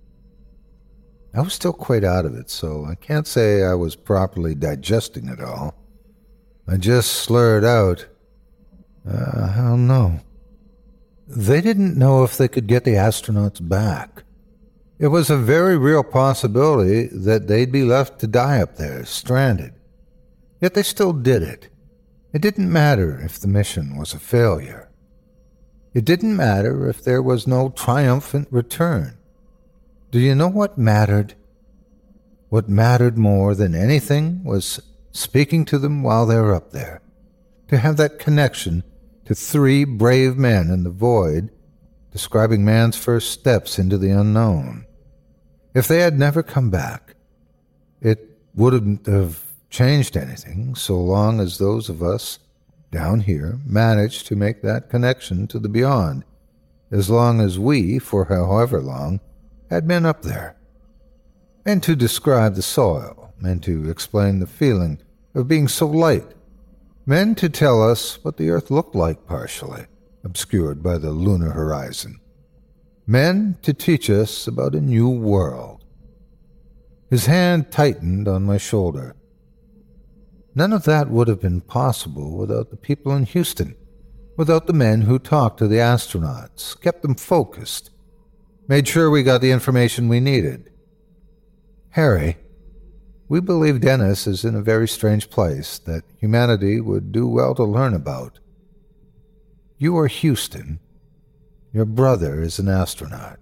I was still quite out of it, so I can't say I was properly digesting it all. I just slurred out, I don't know. They didn't know if they could get the astronauts back. It was a very real possibility that they'd be left to die up there, stranded. Yet they still did it. It didn't matter if the mission was a failure. It didn't matter if there was no triumphant return. Do you know what mattered? What mattered more than anything was speaking to them while they were up there, to have that connection to three brave men in the void, describing man's first steps into the unknown. If they had never come back, it wouldn't have changed anything so long as those of us down here managed to make that connection to the beyond, as long as we, for however long, had been up there. And to describe the soil, and to explain the feeling of being so light, meant to tell us what the earth looked like partially, obscured by the lunar horizon. Men to teach us about a new world. His hand tightened on my shoulder. None of that would have been possible without the people in Houston, without the men who talked to the astronauts, kept them focused, made sure we got the information we needed. Harry, we believe Dennis is in a very strange place that humanity would do well to learn about. You are Houston. Your brother is an astronaut.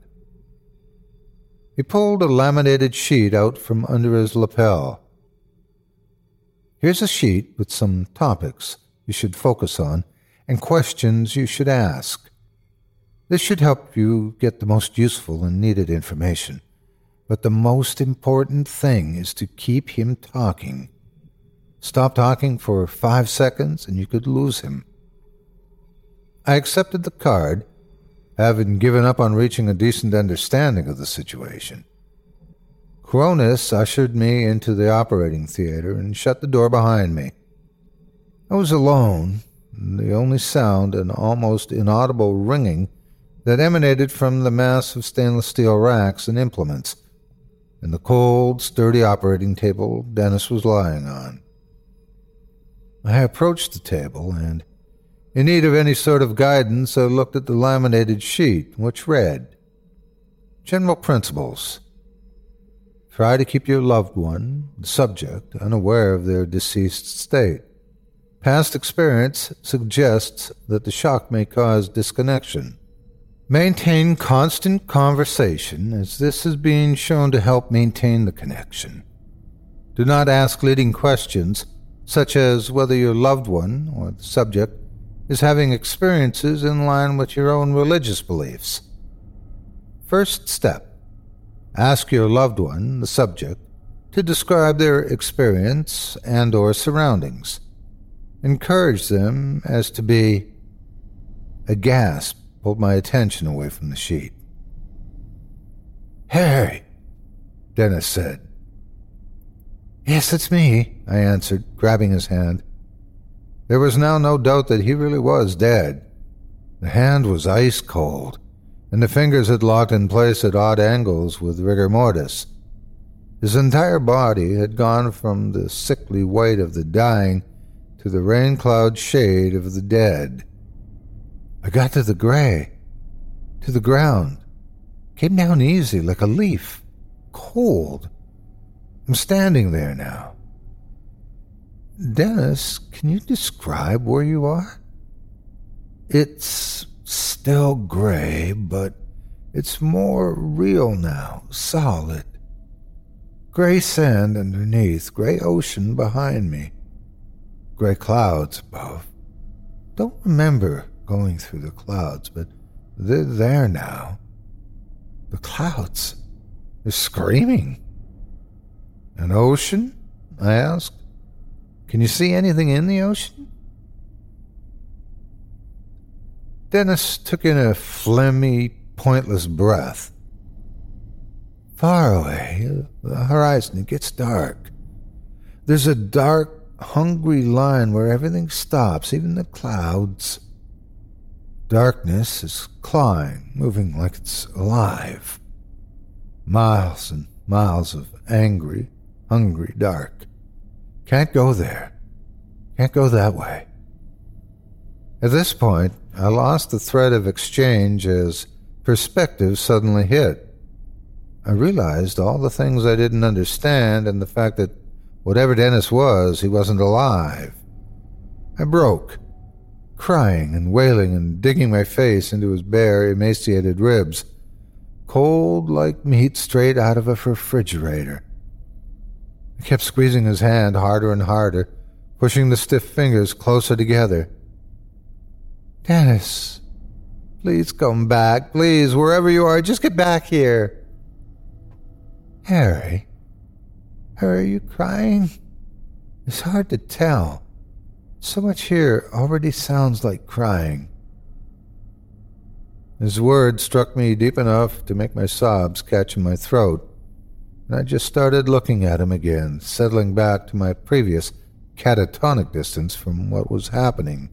He pulled a laminated sheet out from under his lapel. Here's a sheet with some topics you should focus on and questions you should ask. This should help you get the most useful and needed information. But the most important thing is to keep him talking. Stop talking for 5 seconds and you could lose him. I accepted the card, having given up on reaching a decent understanding of the situation. Cronus ushered me into the operating theater and shut the door behind me. I was alone, and the only sound an almost inaudible ringing that emanated from the mass of stainless steel racks and implements, and the cold, sturdy operating table Dennis was lying on. I approached the table, and, in need of any sort of guidance, I looked at the laminated sheet, which read, General Principles. Try to keep your loved one, the subject, unaware of their deceased state. Past experience suggests that the shock may cause disconnection. Maintain constant conversation, as this is being shown to help maintain the connection. Do not ask leading questions, such as whether your loved one, or the subject, is having experiences in line with your own religious beliefs. First step. Ask your loved one, the subject, to describe their experience and or surroundings. Encourage them as to be... A gasp pulled my attention away from the sheet. Harry, Dennis said. Yes, it's me, I answered, grabbing his hand. There was now no doubt that he really was dead. The hand was ice cold, and the fingers had locked in place at odd angles with rigor mortis. His entire body had gone from the sickly white of the dying to the rain-cloud shade of the dead. I got to the gray, to the ground, came down easy like a leaf, cold. I'm standing there now. Dennis, can you describe where you are? It's still gray, but it's more real now, solid. Gray sand underneath, gray ocean behind me, gray clouds above. Don't remember going through the clouds, but they're there now. The clouds, they're screaming. An ocean? I asked. Can you see anything in the ocean? Dennis took in a phlegmy, pointless breath. Far away, the horizon, it gets dark. There's a dark, hungry line where everything stops, even the clouds. Darkness is clawing, moving like it's alive. Miles and miles of angry, hungry dark. Can't go there. Can't go that way. At this point, I lost the thread of exchange as perspective suddenly hit. I realized all the things I didn't understand and the fact that whatever Dennis was, he wasn't alive. I broke, crying and wailing and digging my face into his bare, emaciated ribs, cold like meat straight out of a refrigerator. I kept squeezing his hand harder and harder, pushing the stiff fingers closer together. "Dennis, please come back. Please, wherever you are, just get back here." "Harry? Harry, are you crying?" It's hard to tell. So much here already sounds like crying. His words struck me deep enough to make my sobs catch in my throat, and I just started looking at him again, settling back to my previous catatonic distance from what was happening.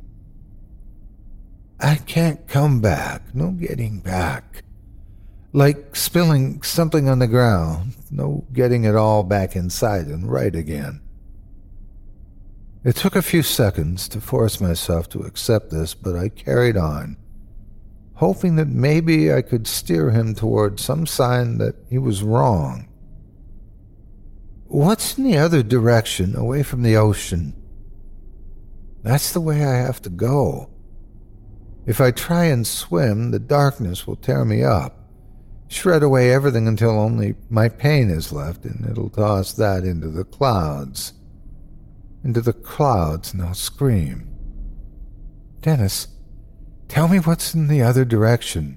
"I can't come back. No getting back. Like spilling something on the ground. No getting it all back inside and right again." It took a few seconds to force myself to accept this, but I carried on, hoping that maybe I could steer him toward some sign that he was wrong. "What's in the other direction, away from the ocean?" "That's the way I have to go. If I try and swim, the darkness will tear me up, shred away everything until only my pain is left, and it'll toss that into the clouds. Into the clouds, and I'll scream. Dennis, tell me what's in the other direction."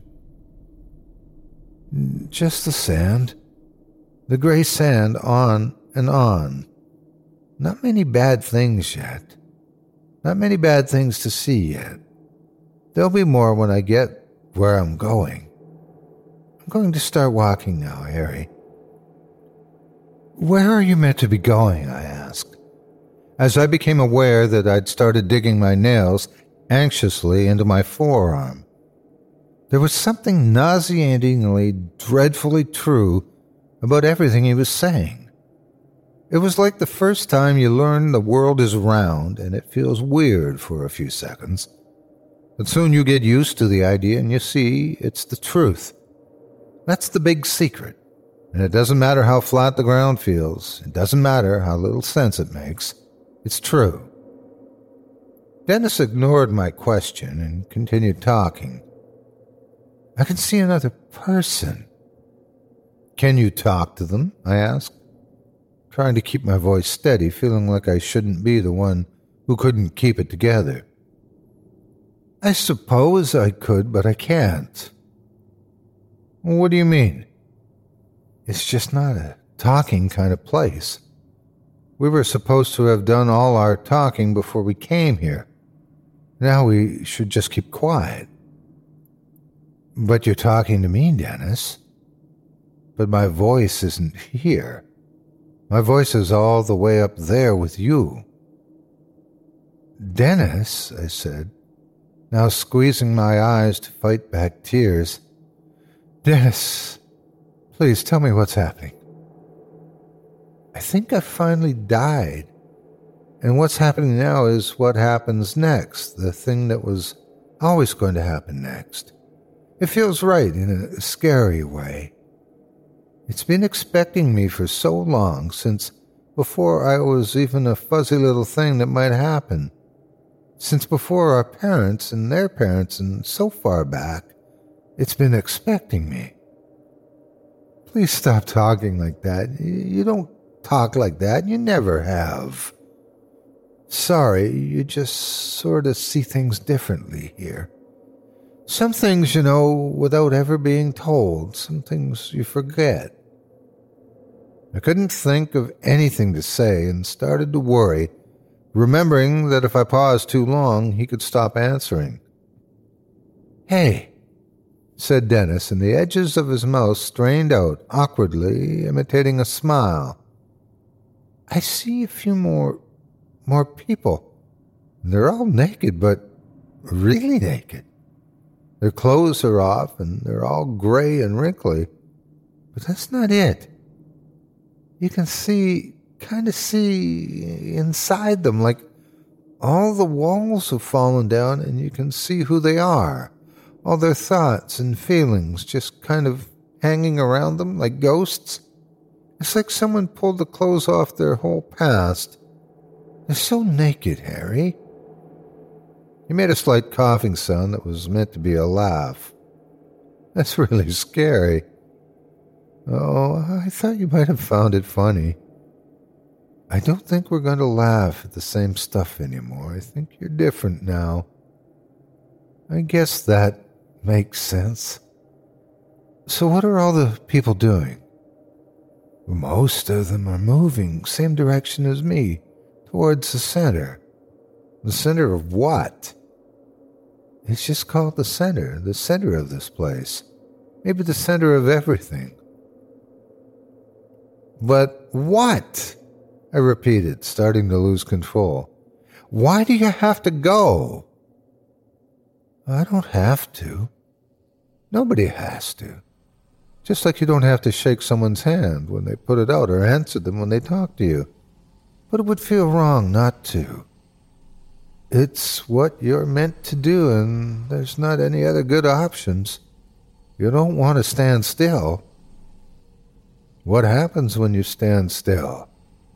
"Just the sand. The gray sand on and on. Not many bad things yet. Not many bad things to see yet. There'll be more when I get where I'm going. I'm going to start walking now, Harry." "Where are you meant to be going?" I asked, as I became aware that I'd started digging my nails anxiously into my forearm. There was something nauseatingly, dreadfully true about everything he was saying. It was like the first time you learn the world is round and it feels weird for a few seconds. But soon you get used to the idea and you see it's the truth. That's the big secret. And it doesn't matter how flat the ground feels. It doesn't matter how little sense it makes. It's true. Dennis ignored my question and continued talking. "I can see another person." "Can you talk to them?" I asked, trying to keep my voice steady, feeling like I shouldn't be the one who couldn't keep it together. "I suppose I could, but I can't." "What do you mean?" "It's just not a talking kind of place. We were supposed to have done all our talking before we came here. Now we should just keep quiet." "But you're talking to me, Dennis." "But my voice isn't here. My voice is all the way up there with you." "Dennis," I said, now squeezing my eyes to fight back tears. "Dennis, please tell me what's happening. I think I finally died. And what's happening now is what happens next, the thing that was always going to happen next. It feels right in a scary way. It's been expecting me for so long, since before I was even a fuzzy little thing that might happen. Since before our parents and their parents and so far back, it's been expecting me." "Please stop talking like that. You don't talk like that. You never have." "Sorry, you just sort of see things differently here. Some things you know without ever being told. Some things you forget." I couldn't think of anything to say and started to worry, remembering that if I paused too long, he could stop answering. "Hey," said Dennis, and the edges of his mouth strained out, awkwardly imitating a smile. "I see a few more people. They're all naked, but really naked. Their clothes are off, and they're all gray and wrinkly. But that's not it. You can kind of see inside them, like All the walls have fallen down and you can see who they are. All their thoughts and feelings just kind of hanging around them like ghosts. It's like someone pulled the clothes off their whole past. They're so naked, Harry. He made a slight coughing sound that was meant to be a laugh. That's really scary. Oh, I thought you might have found it funny. I don't think we're going to laugh at the same stuff anymore. I think you're different now. I guess that makes sense. So what are all the people doing? Most of them are moving same direction as me, towards the center. The center of what? It's just called the center of this place. Maybe the center of everything. But what? I repeated, starting to lose control. Why do you have to go? I don't have to. Nobody has to. Just like you don't have to shake someone's hand when they put it out or answer them when they talk to you. But it would feel wrong not to. It's what you're meant to do, and there's not any other good options. You don't want to stand still. What happens when you stand still?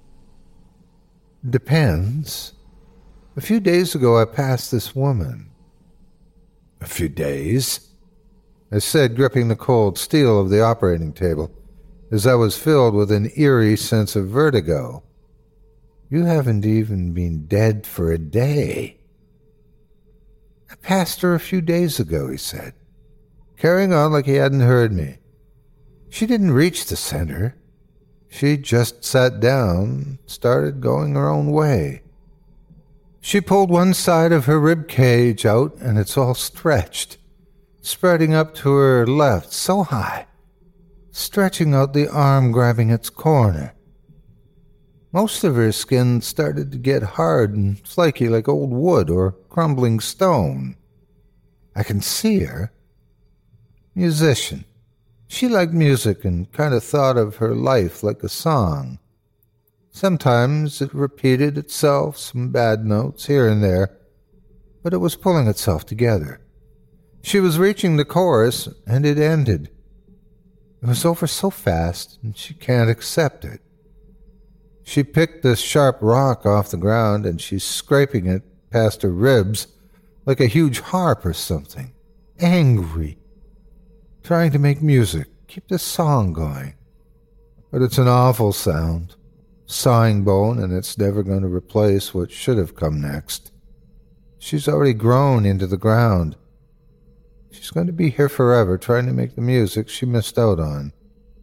Depends. A few days ago I passed this woman. A few days? I said, gripping the cold steel of the operating table, as I was filled with an eerie sense of vertigo. You haven't even been dead for a day. I passed her a few days ago, he said, carrying on like he hadn't heard me. She didn't reach the center. She just sat down, started going her own way. She pulled one side of her rib cage out, and it's all stretched, spreading up to her left so high, stretching out the arm grabbing its corner. Most of her skin started to get hard and flaky like old wood or crumbling stone. I can see her. Musician. She liked music and kind of thought of her life like a song. Sometimes it repeated itself, some bad notes here and there, but it was pulling itself together. She was reaching the chorus, and it ended. It was over so fast, and she can't accept it. She picked this sharp rock off the ground, and she's scraping it past her ribs like a huge harp or something. Angry. Trying to make music, keep this song going. But it's an awful sound. Sawing bone, and it's never going to replace what should have come next. She's already grown into the ground. She's going to be here forever trying to make the music she missed out on.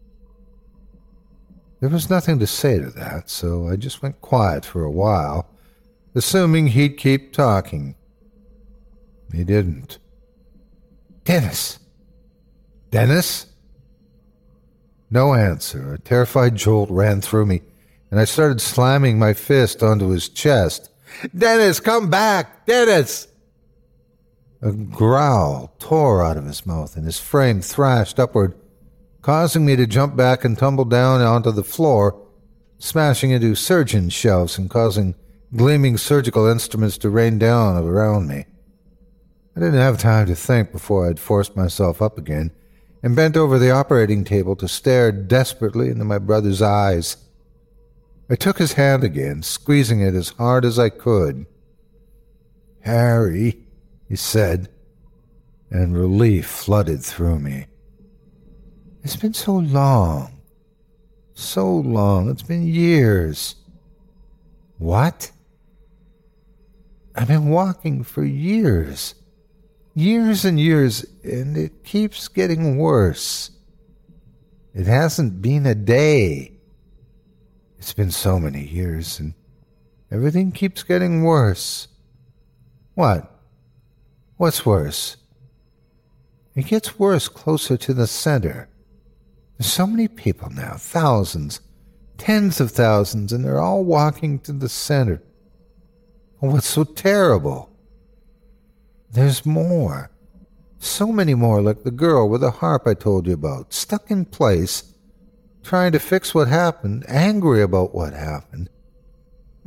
There was nothing to say to that, so I just went quiet for a while, assuming he'd keep talking. He didn't. Dennis! Dennis? No answer. A terrified jolt ran through me, and I started slamming my fist onto his chest. Dennis, come back! Dennis! A growl tore out of his mouth, and his frame thrashed upward, causing me to jump back and tumble down onto the floor, smashing into surgeon shelves and causing gleaming surgical instruments to rain down around me. I didn't have time to think before I'd forced myself up again and bent over the operating table to stare desperately into my brother's eyes. I took his hand again, squeezing it as hard as I could. Harry, he said, and relief flooded through me. It's been so long. So long. It's been years. What? I've been walking for years. Years and years, and it keeps getting worse. It hasn't been a day. It's been so many years, and everything keeps getting worse. What? What's worse? It gets worse closer to the center. There's so many people now, thousands, tens of thousands, and they're all walking to the center. What's so terrible? There's more. So many more, like the girl with the harp I told you about, stuck in place, trying to fix what happened, angry about what happened.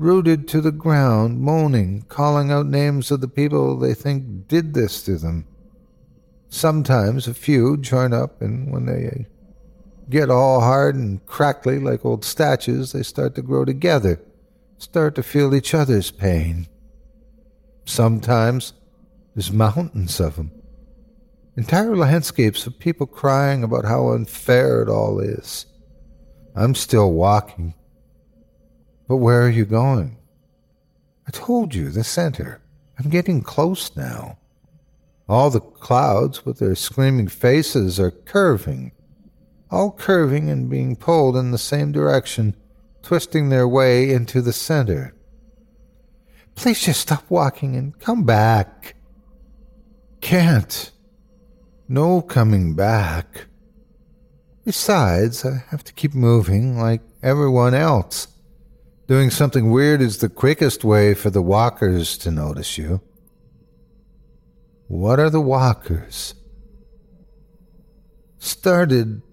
rooted to the ground, moaning, calling out names of the people they think did this to them. Sometimes a few join up, and when they get all hard and crackly like old statues, they start to grow together, start to feel each other's pain. Sometimes there's mountains of them. Entire landscapes of people crying about how unfair it all is. I'm still walking. But where are you going? I told you, the center. I'm getting close now. All the clouds with their screaming faces are curving. All curving and being pulled in the same direction, twisting their way into the center. Please just stop walking and come back. Can't. No coming back. Besides, I have to keep moving like everyone else. Doing something weird is the quickest way for the walkers to notice you. What are the walkers? Started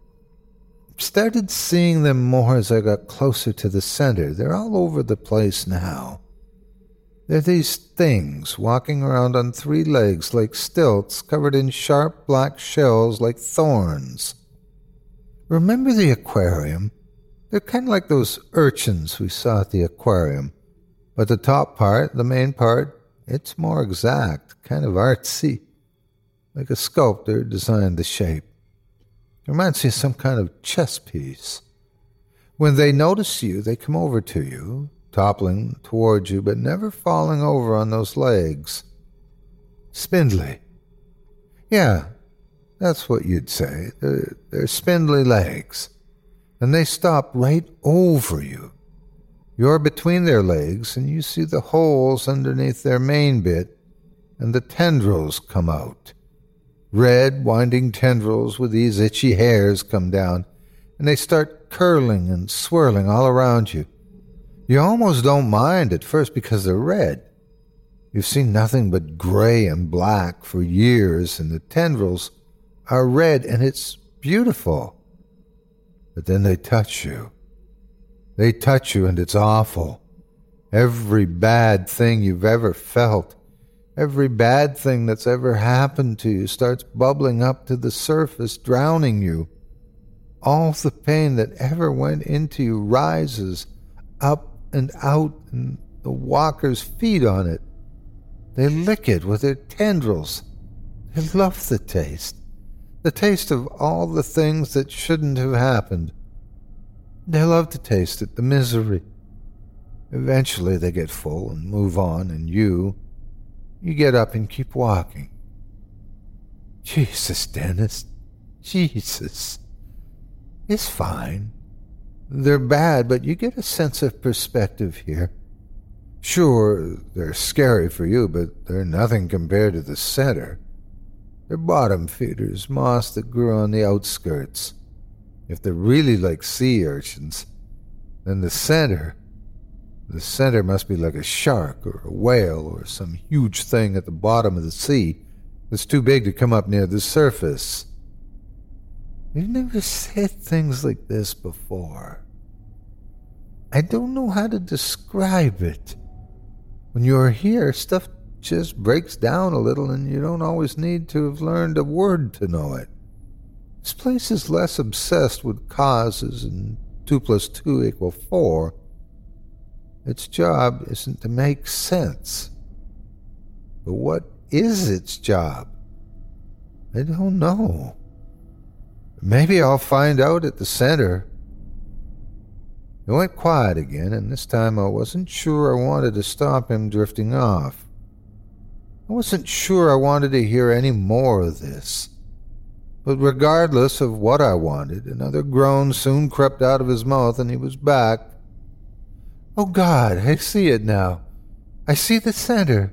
seeing them more as I got closer to the center. They're all over the place now. They're these things walking around on 3 legs like stilts covered in sharp black shells like thorns. Remember the aquarium? They're kind of like those urchins we saw at the aquarium. But the top part, the main part, it's more exact, kind of artsy. Like a sculptor designed the shape. It reminds you of some kind of chess piece. When they notice you, they come over to you, toppling towards you, but never falling over on those legs. Spindly. Yeah, that's what you'd say. They're spindly legs. And they stop right over you. You're between their legs, and you see the holes underneath their main bit, and the tendrils come out. Red, winding tendrils with these itchy hairs come down, and they start curling and swirling all around you. You almost don't mind at first because they're red. You've seen nothing but gray and black for years, and the tendrils are red, and it's beautiful. But then they touch you. They touch you, and it's awful. Every bad thing you've ever felt, every bad thing that's ever happened to you starts bubbling up to the surface, drowning you. All the pain that ever went into you rises up and out, and the walkers feed on it. They lick it with their tendrils. They love the taste of all the things that shouldn't have happened. They love to taste it, the misery. Eventually they get full and move on, and you get up and keep walking. Jesus, Dennis, Jesus. It's fine. They're bad, but you get a sense of perspective here. Sure, they're scary for you, but they're nothing compared to the center. They're bottom feeders, moss that grew on the outskirts. If they're really like sea urchins, then the center must be like a shark or a whale or some huge thing at the bottom of the sea that's too big to come up near the surface. You've never said things like this before. I don't know how to describe it. When you're here, stuff just breaks down a little, and you don't always need to have learned a word to know it. This place is less obsessed with causes and 2 + 2 = 4. Its job isn't to make sense. But what is its job? I don't know. Maybe I'll find out at the center. It went quiet again, and this time I wasn't sure I wanted to stop him drifting off. I wasn't sure I wanted to hear any more of this. But regardless of what I wanted, another groan soon crept out of his mouth, and he was back. Oh God, I see it now. I see the center.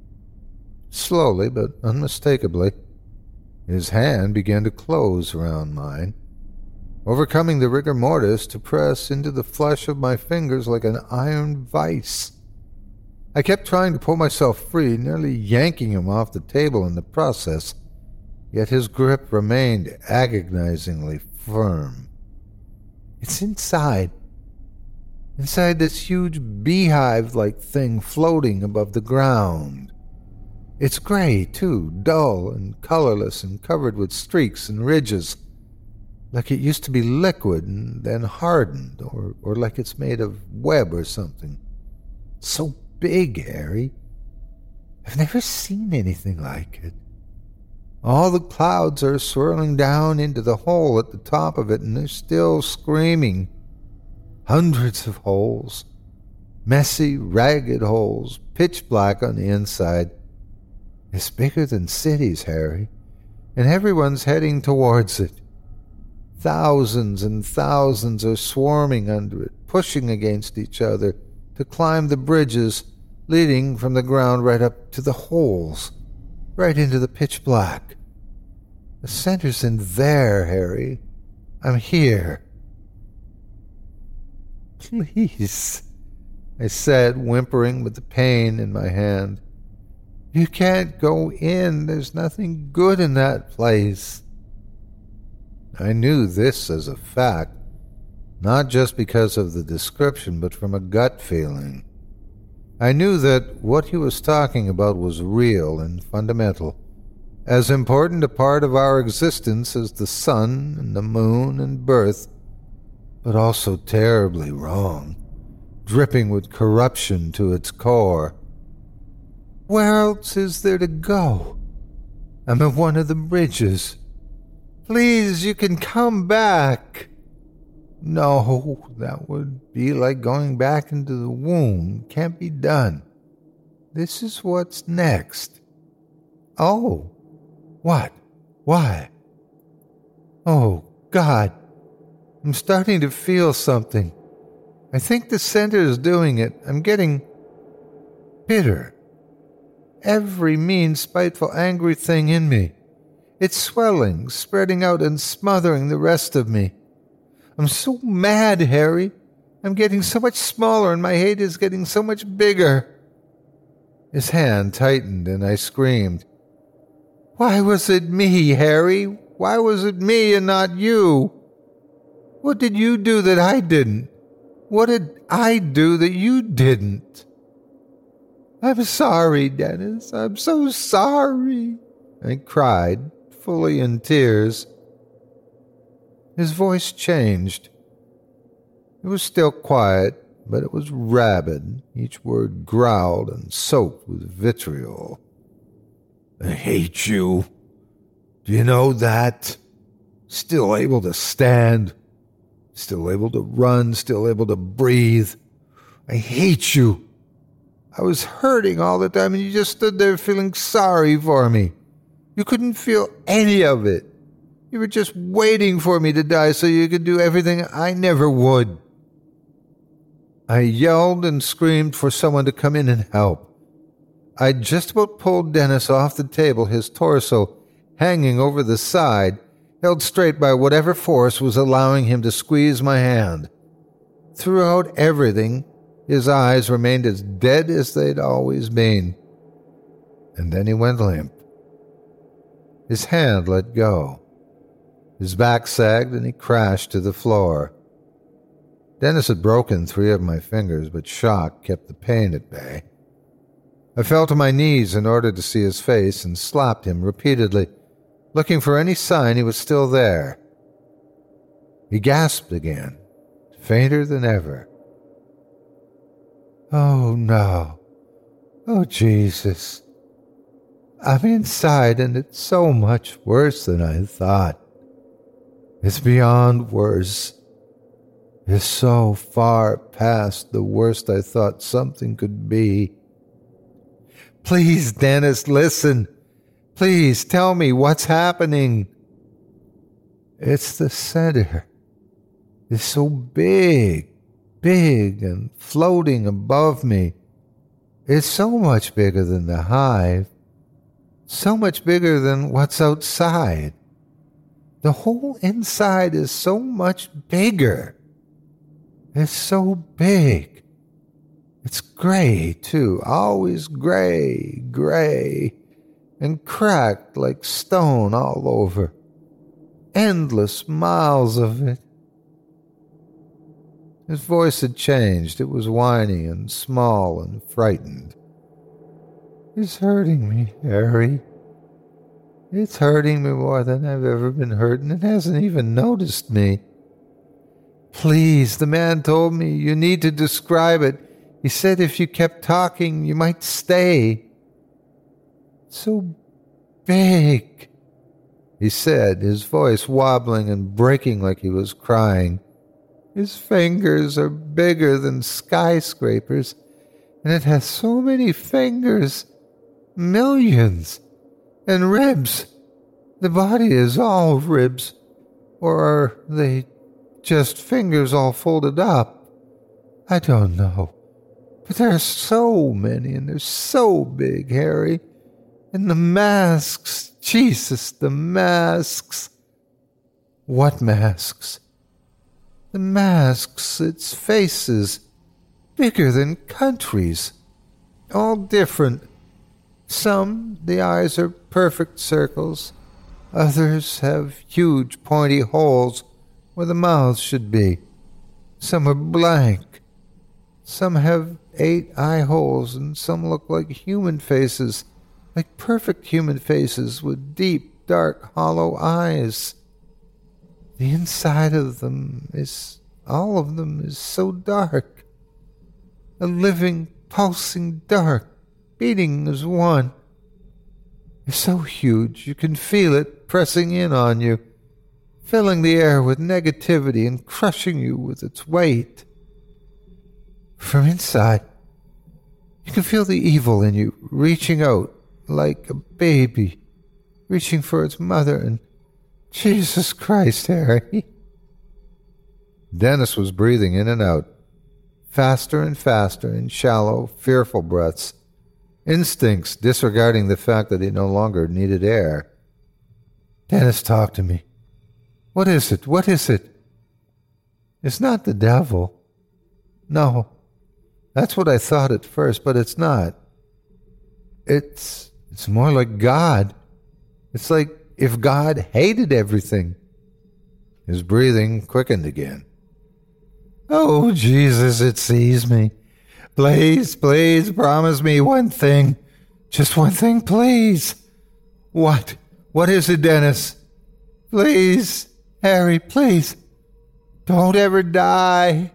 Slowly, but unmistakably, his hand began to close around mine, overcoming the rigor mortis to press into the flesh of my fingers like an iron vice. I kept trying to pull myself free, nearly yanking him off the table in the process, yet his grip remained agonizingly firm. It's inside. inside this huge beehive-like thing floating above the ground. It's gray, too, dull and colorless and covered with streaks and ridges, like it used to be liquid and then hardened, or like it's made of web or something. So big, Harry. I've never seen anything like it. All the clouds are swirling down into the hole at the top of it, and they're still screaming. Hundreds of holes. Messy, ragged holes, pitch black on the inside. It's bigger than cities, Harry, and everyone's heading towards it. Thousands and thousands are swarming under it, pushing against each other to climb the bridges leading from the ground right up to the holes, right into the pitch black. The center's in there, Harry. I'm here. Please, I said, whimpering with the pain in my hand. You can't go in. There's nothing good in that place. I knew this as a fact, not just because of the description, but from a gut feeling. I knew that what he was talking about was real and fundamental, as important a part of our existence as the sun and the moon and birth, but also terribly wrong, dripping with corruption to its core. Where else is there to go? I'm at one of the bridges. Please, you can come back. No, that would be like going back into the womb. Can't be done. This is what's next. Oh, what? Why? Oh, God. I'm starting to feel something. I think the center is doing it. I'm getting bitter. Every mean, spiteful, angry thing in me. It's swelling, spreading out and smothering the rest of me. I'm so mad, Harry. I'm getting so much smaller and my hate is getting so much bigger. His hand tightened and I screamed. Why was it me, Harry? Why was it me and not you? What did you do that I didn't? What did I do that you didn't? I'm sorry, Dennis. I'm so sorry, I cried, fully in tears. His voice changed. It was still quiet, but it was rabid, each word growled and soaked with vitriol. I hate you. Do you know that? Still able to stand, still able to run, still able to breathe. I hate you. I was hurting all the time, and you just stood there feeling sorry for me. You couldn't feel any of it. You were just waiting for me to die so you could do everything I never would. I yelled and screamed for someone to come in and help. I just about pulled Dennis off the table, his torso hanging over the side, held straight by whatever force was allowing him to squeeze my hand. Throughout everything, his eyes remained as dead as they'd always been. And then he went limp. His hand let go. His back sagged and he crashed to the floor. Dennis had broken 3 of my fingers, but shock kept the pain at bay. I fell to my knees in order to see his face and slapped him repeatedly, looking for any sign he was still there. He gasped again, fainter than ever. Oh, no. Oh, Jesus. I'm inside, and it's so much worse than I thought. It's beyond worse. It's so far past the worst I thought something could be. Please, Dennis, listen. Please, tell me what's happening. It's the center. It's so big and floating above me. It's so much bigger than the hive. So much bigger than what's outside. The whole inside is so much bigger. It's so big. It's gray, too, always gray, and cracked like stone all over. Endless miles of it. His voice had changed. It was whiny and small and frightened. "It's hurting me, Harry. It's hurting me more than I've ever been hurt, and it hasn't even noticed me. Please, the man told me you need to describe it. He said if you kept talking, you might stay. It's so big," he said, his voice wobbling and breaking like he was crying. "His fingers are bigger than skyscrapers, and it has so many fingers, millions, and ribs. The body is all ribs, or are they just fingers all folded up? I don't know. But there are so many, and they're so big, Harry. And the masks, Jesus, the masks." "What masks?" "The masks, its faces, bigger than countries, all different. Some, the eyes are perfect circles. Others have huge pointy holes where the mouths should be. Some are blank. Some have 8 eye holes, and some look like human faces, like perfect human faces with deep, dark, hollow eyes. The inside of them is, all of them is so dark. A living, pulsing dark, beating as one. They're so huge you can feel it pressing in on you, filling the air with negativity and crushing you with its weight. From inside, you can feel the evil in you reaching out like a baby, reaching for its mother, and Jesus Christ, Harry." Dennis was breathing in and out, faster and faster in shallow, fearful breaths, instincts disregarding the fact that he no longer needed air. "Dennis, talk to me. What is it? What is it?" "It's not the devil. No, that's what I thought at first, but it's not. It's more like God. It's like if God hated everything." His breathing quickened again. "Oh, Jesus, it sees me. Please, please, promise me one thing. Just one thing, please." "What? What is it, Dennis?" "Please, Harry, please. Don't ever die."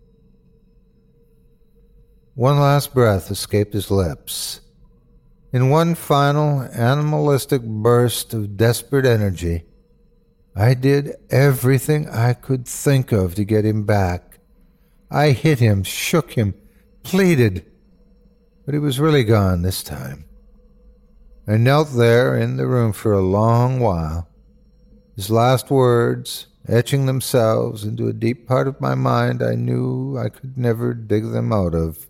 One last breath escaped his lips. In one final, animalistic burst of desperate energy, I did everything I could think of to get him back. I hit him, shook him, pleaded, but he was really gone this time. I knelt there in the room for a long while, his last words etching themselves into a deep part of my mind I knew I could never dig them out of.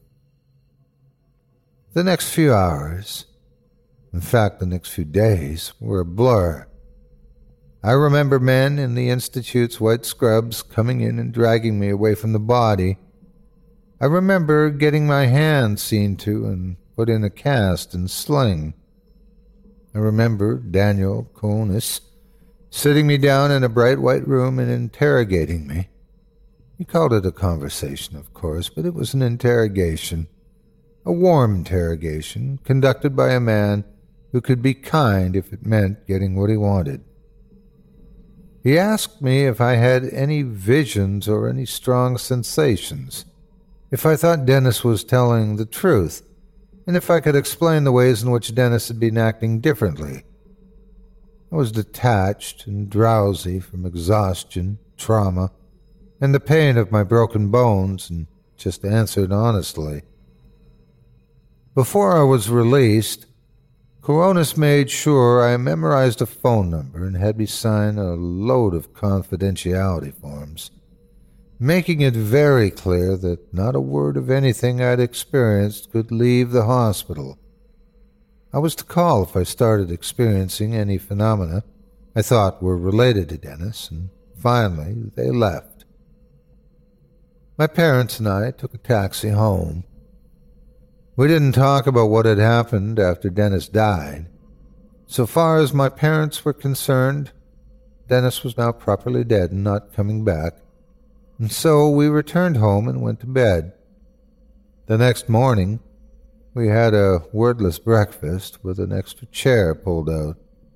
The next few hours, in fact, the next few days, were a blur. I remember men in the Institute's white scrubs coming in and dragging me away from the body. I remember getting my hand seen to and put in a cast and sling. I remember Daniel Kounis sitting me down in a bright white room and interrogating me. He called it a conversation, of course, but it was an interrogation. A warm interrogation conducted by a man who could be kind if it meant getting what he wanted. He asked me if I had any visions or any strong sensations, if I thought Dennis was telling the truth, and if I could explain the ways in which Dennis had been acting differently. I was detached and drowsy from exhaustion, trauma, and the pain of my broken bones, and just answered honestly. Before I was released, Kounis made sure I memorized a phone number and had me sign a load of confidentiality forms, making it very clear that not a word of anything I'd experienced could leave the hospital. I was to call if I started experiencing any phenomena I thought were related to Dennis, and finally they left. My parents and I took a taxi home. We didn't talk about what had happened after Dennis died. So far as my parents were concerned, Dennis was now properly dead and not coming back, and so we returned home and went to bed. The next morning, we had a wordless breakfast with an extra chair pulled out.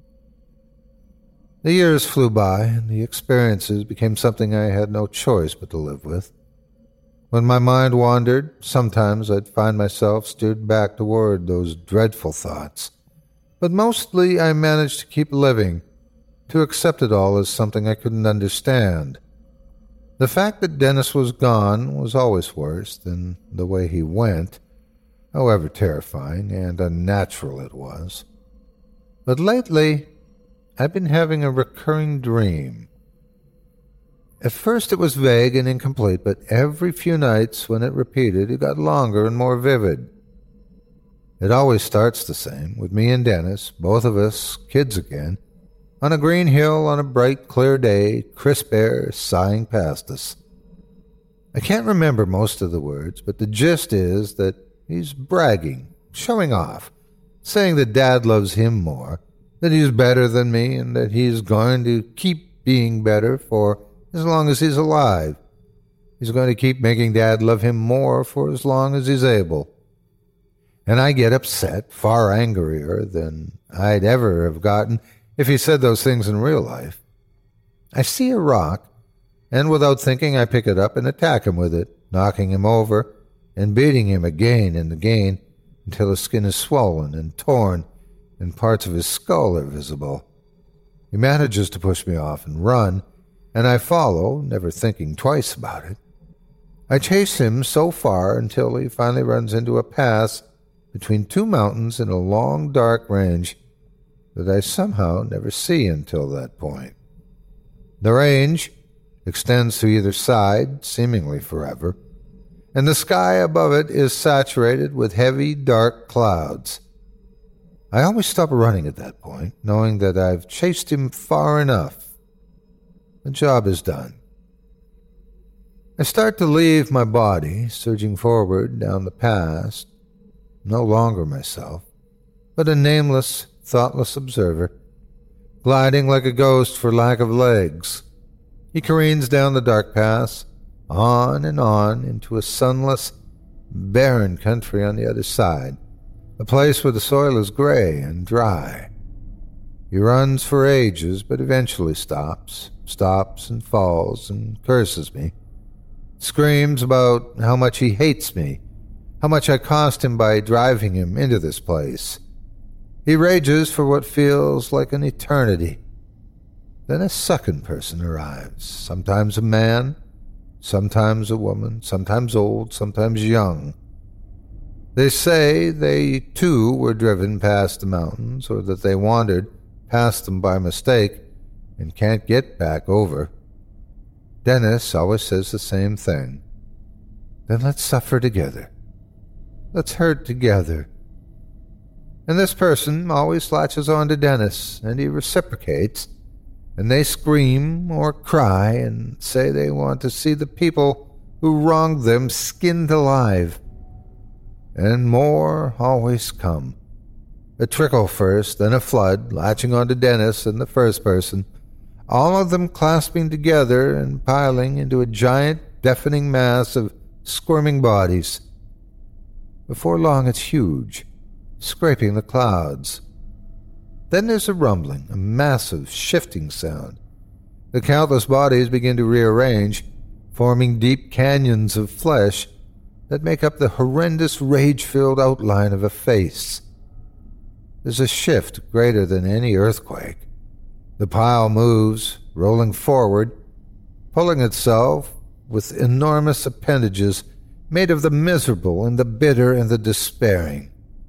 The years flew by, and the experiences became something I had no choice but to live with. When my mind wandered, sometimes I'd find myself steered back toward those dreadful thoughts. But mostly I managed to keep living, to accept it all as something I couldn't understand. The fact that Dennis was gone was always worse than the way he went, however terrifying and unnatural it was. But lately, I've been having a recurring dream. At first it was vague and incomplete, but every few nights when it repeated, it got longer and more vivid. It always starts the same, with me and Dennis, both of us kids again, on a green hill on a bright, clear day, crisp air sighing past us. I can't remember most of the words, but the gist is that he's bragging, showing off, saying that Dad loves him more, that he's better than me, and that he's going to keep being better for as long as he's alive. He's going to keep making Dad love him more for as long as he's able. And I get upset, far angrier than I'd ever have gotten if he said those things in real life. I see a rock, and without thinking I pick it up and attack him with it, knocking him over and beating him again and again until his skin is swollen and torn and parts of his skull are visible. He manages to push me off and run, and I follow, never thinking twice about it. I chase him so far until he finally runs into a pass between two mountains in a long, dark range that I somehow never see until that point. The range extends to either side, seemingly forever, and the sky above it is saturated with heavy, dark clouds. I always stop running at that point, knowing that I've chased him far enough. The job is done. I start to leave my body, surging forward down the pass, no longer myself, but a nameless, thoughtless observer, gliding like a ghost for lack of legs. He careens down the dark pass, on and on into a sunless, barren country on the other side, a place where the soil is gray and dry. He runs for ages, but eventually stops and falls and curses me, screams about how much he hates me, how much I cost him by driving him into this place. He rages for what feels like an eternity. Then a second person arrives, sometimes a man, sometimes a woman, sometimes old, sometimes young. They say they, too, were driven past the mountains, or that they wandered past them by mistake and can't get back over. Dennis always says the same thing. Then let's suffer together. Let's hurt together. And this person always latches on to Dennis, and he reciprocates, and they scream or cry and say they want to see the people who wronged them skinned alive. And more always come. A trickle first, then a flood, latching on to Dennis and the first person, all of them clasping together and piling into a giant, deafening mass of squirming bodies. Before long it's huge, scraping the clouds. Then there's a rumbling, a massive, shifting sound. The countless bodies begin to rearrange, forming deep canyons of flesh that make up the horrendous, rage-filled outline of a face. There's a shift greater than any earthquake. The pile moves, rolling forward, pulling itself with enormous appendages made of the miserable and the bitter and the despairing.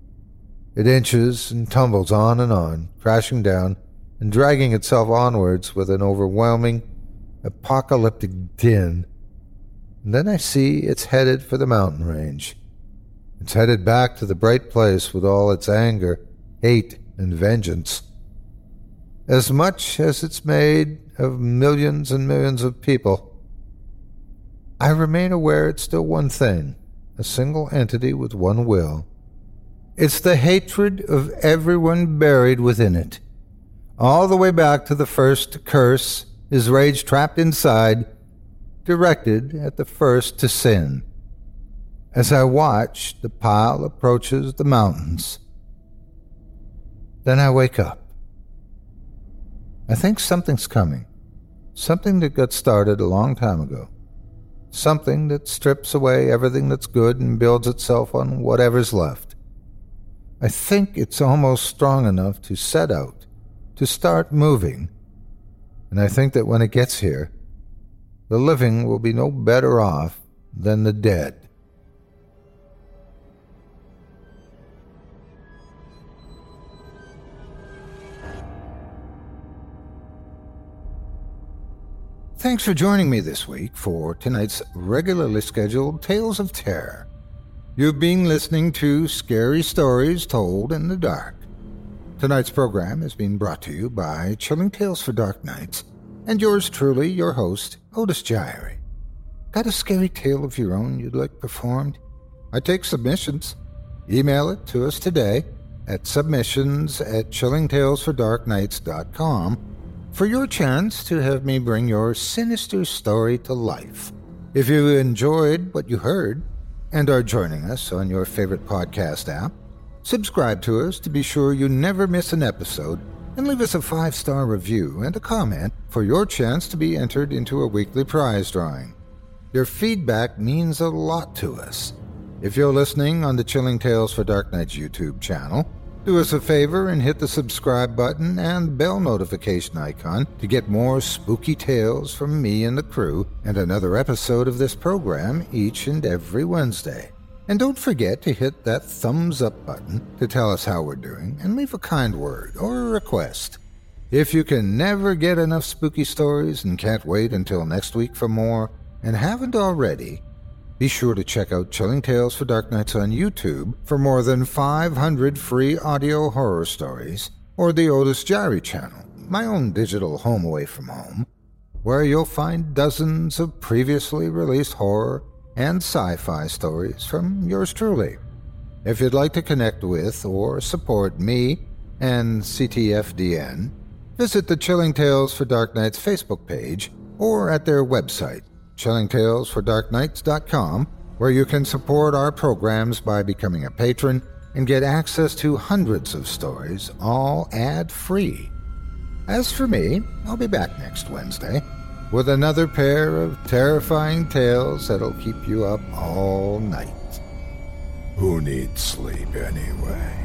It inches and tumbles on, crashing down and dragging itself onwards with an overwhelming, apocalyptic din. And then I see it's headed for the mountain range. It's headed back to the bright place with all its anger, hate, and vengeance. As much as it's made of millions and millions of people, I remain aware it's still one thing, a single entity with one will. It's the hatred of everyone buried within it, all the way back to the first to curse, his rage trapped inside, directed at the first to sin. As I watch, the pile approaches the mountains. Then I wake up. I think something's coming. Something that got started a long time ago. Something that strips away everything that's good and builds itself on whatever's left. I think it's almost strong enough to set out, to start moving. And I think that when it gets here, the living will be no better off than the dead. Thanks for joining me this week for tonight's regularly scheduled Tales of Terror. You've been listening to Scary Stories Told in the Dark. Tonight's program is being brought to you by Chilling Tales for Dark Nights, and yours truly, your host, Otis Gyrie. Got a scary tale of your own you'd like performed? I take submissions. Email it to us today at submissions@chillingtalesfordarknights.com for your chance to have me bring your sinister story to life. If you enjoyed what you heard and are joining us on your favorite podcast app, subscribe to us to be sure you never miss an episode, and leave us a 5-star review and a comment for your chance to be entered into a weekly prize drawing. Your feedback means a lot to us. If you're listening on the Chilling Tales for Dark Nights YouTube channel, do us a favor and hit the subscribe button and bell notification icon to get more spooky tales from me and the crew and another episode of this program each and every Wednesday. And don't forget to hit that thumbs up button to tell us how we're doing and leave a kind word or a request. If you can never get enough spooky stories and can't wait until next week for more, and haven't already, be sure to check out Chilling Tales for Dark Nights on YouTube for more than 500 free audio horror stories, or the Otis Gyrie channel, my own digital home away from home, where you'll find dozens of previously released horror and sci-fi stories from yours truly. If you'd like to connect with or support me and CTFDN, visit the Chilling Tales for Dark Nights Facebook page or at their website, chillingtalesfordarknights.com, where you can support our programs by becoming a patron and get access to hundreds of stories, all ad-free. As for me, I'll be back next Wednesday with another pair of terrifying tales that'll keep you up all night. Who needs sleep anyway?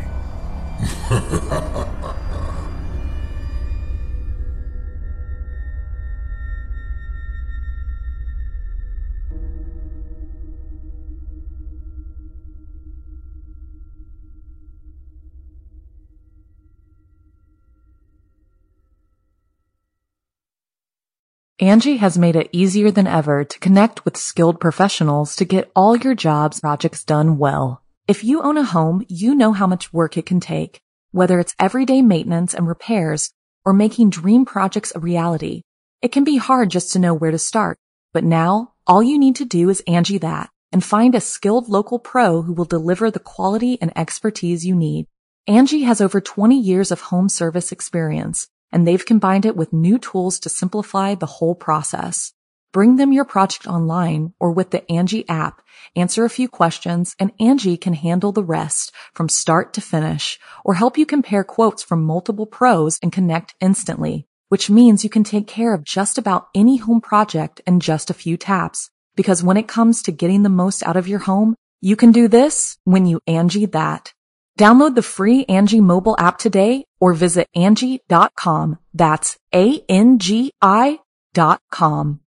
Angie has made it easier than ever to connect with skilled professionals to get all your jobs projects done well. If you own a home, you know how much work it can take, whether it's everyday maintenance and repairs or making dream projects a reality. It can be hard just to know where to start, but now all you need to do is Angie that and find a skilled local pro who will deliver the quality and expertise you need. Angie has over 20 years of home service experience, and they've combined it with new tools to simplify the whole process. Bring them your project online or with the Angie app, answer a few questions, and Angie can handle the rest from start to finish, or help you compare quotes from multiple pros and connect instantly, which means you can take care of just about any home project in just a few taps. Because when it comes to getting the most out of your home, you can do this when you Angie that. Download the free Angie mobile app today or visit Angie.com. That's ANGI.com.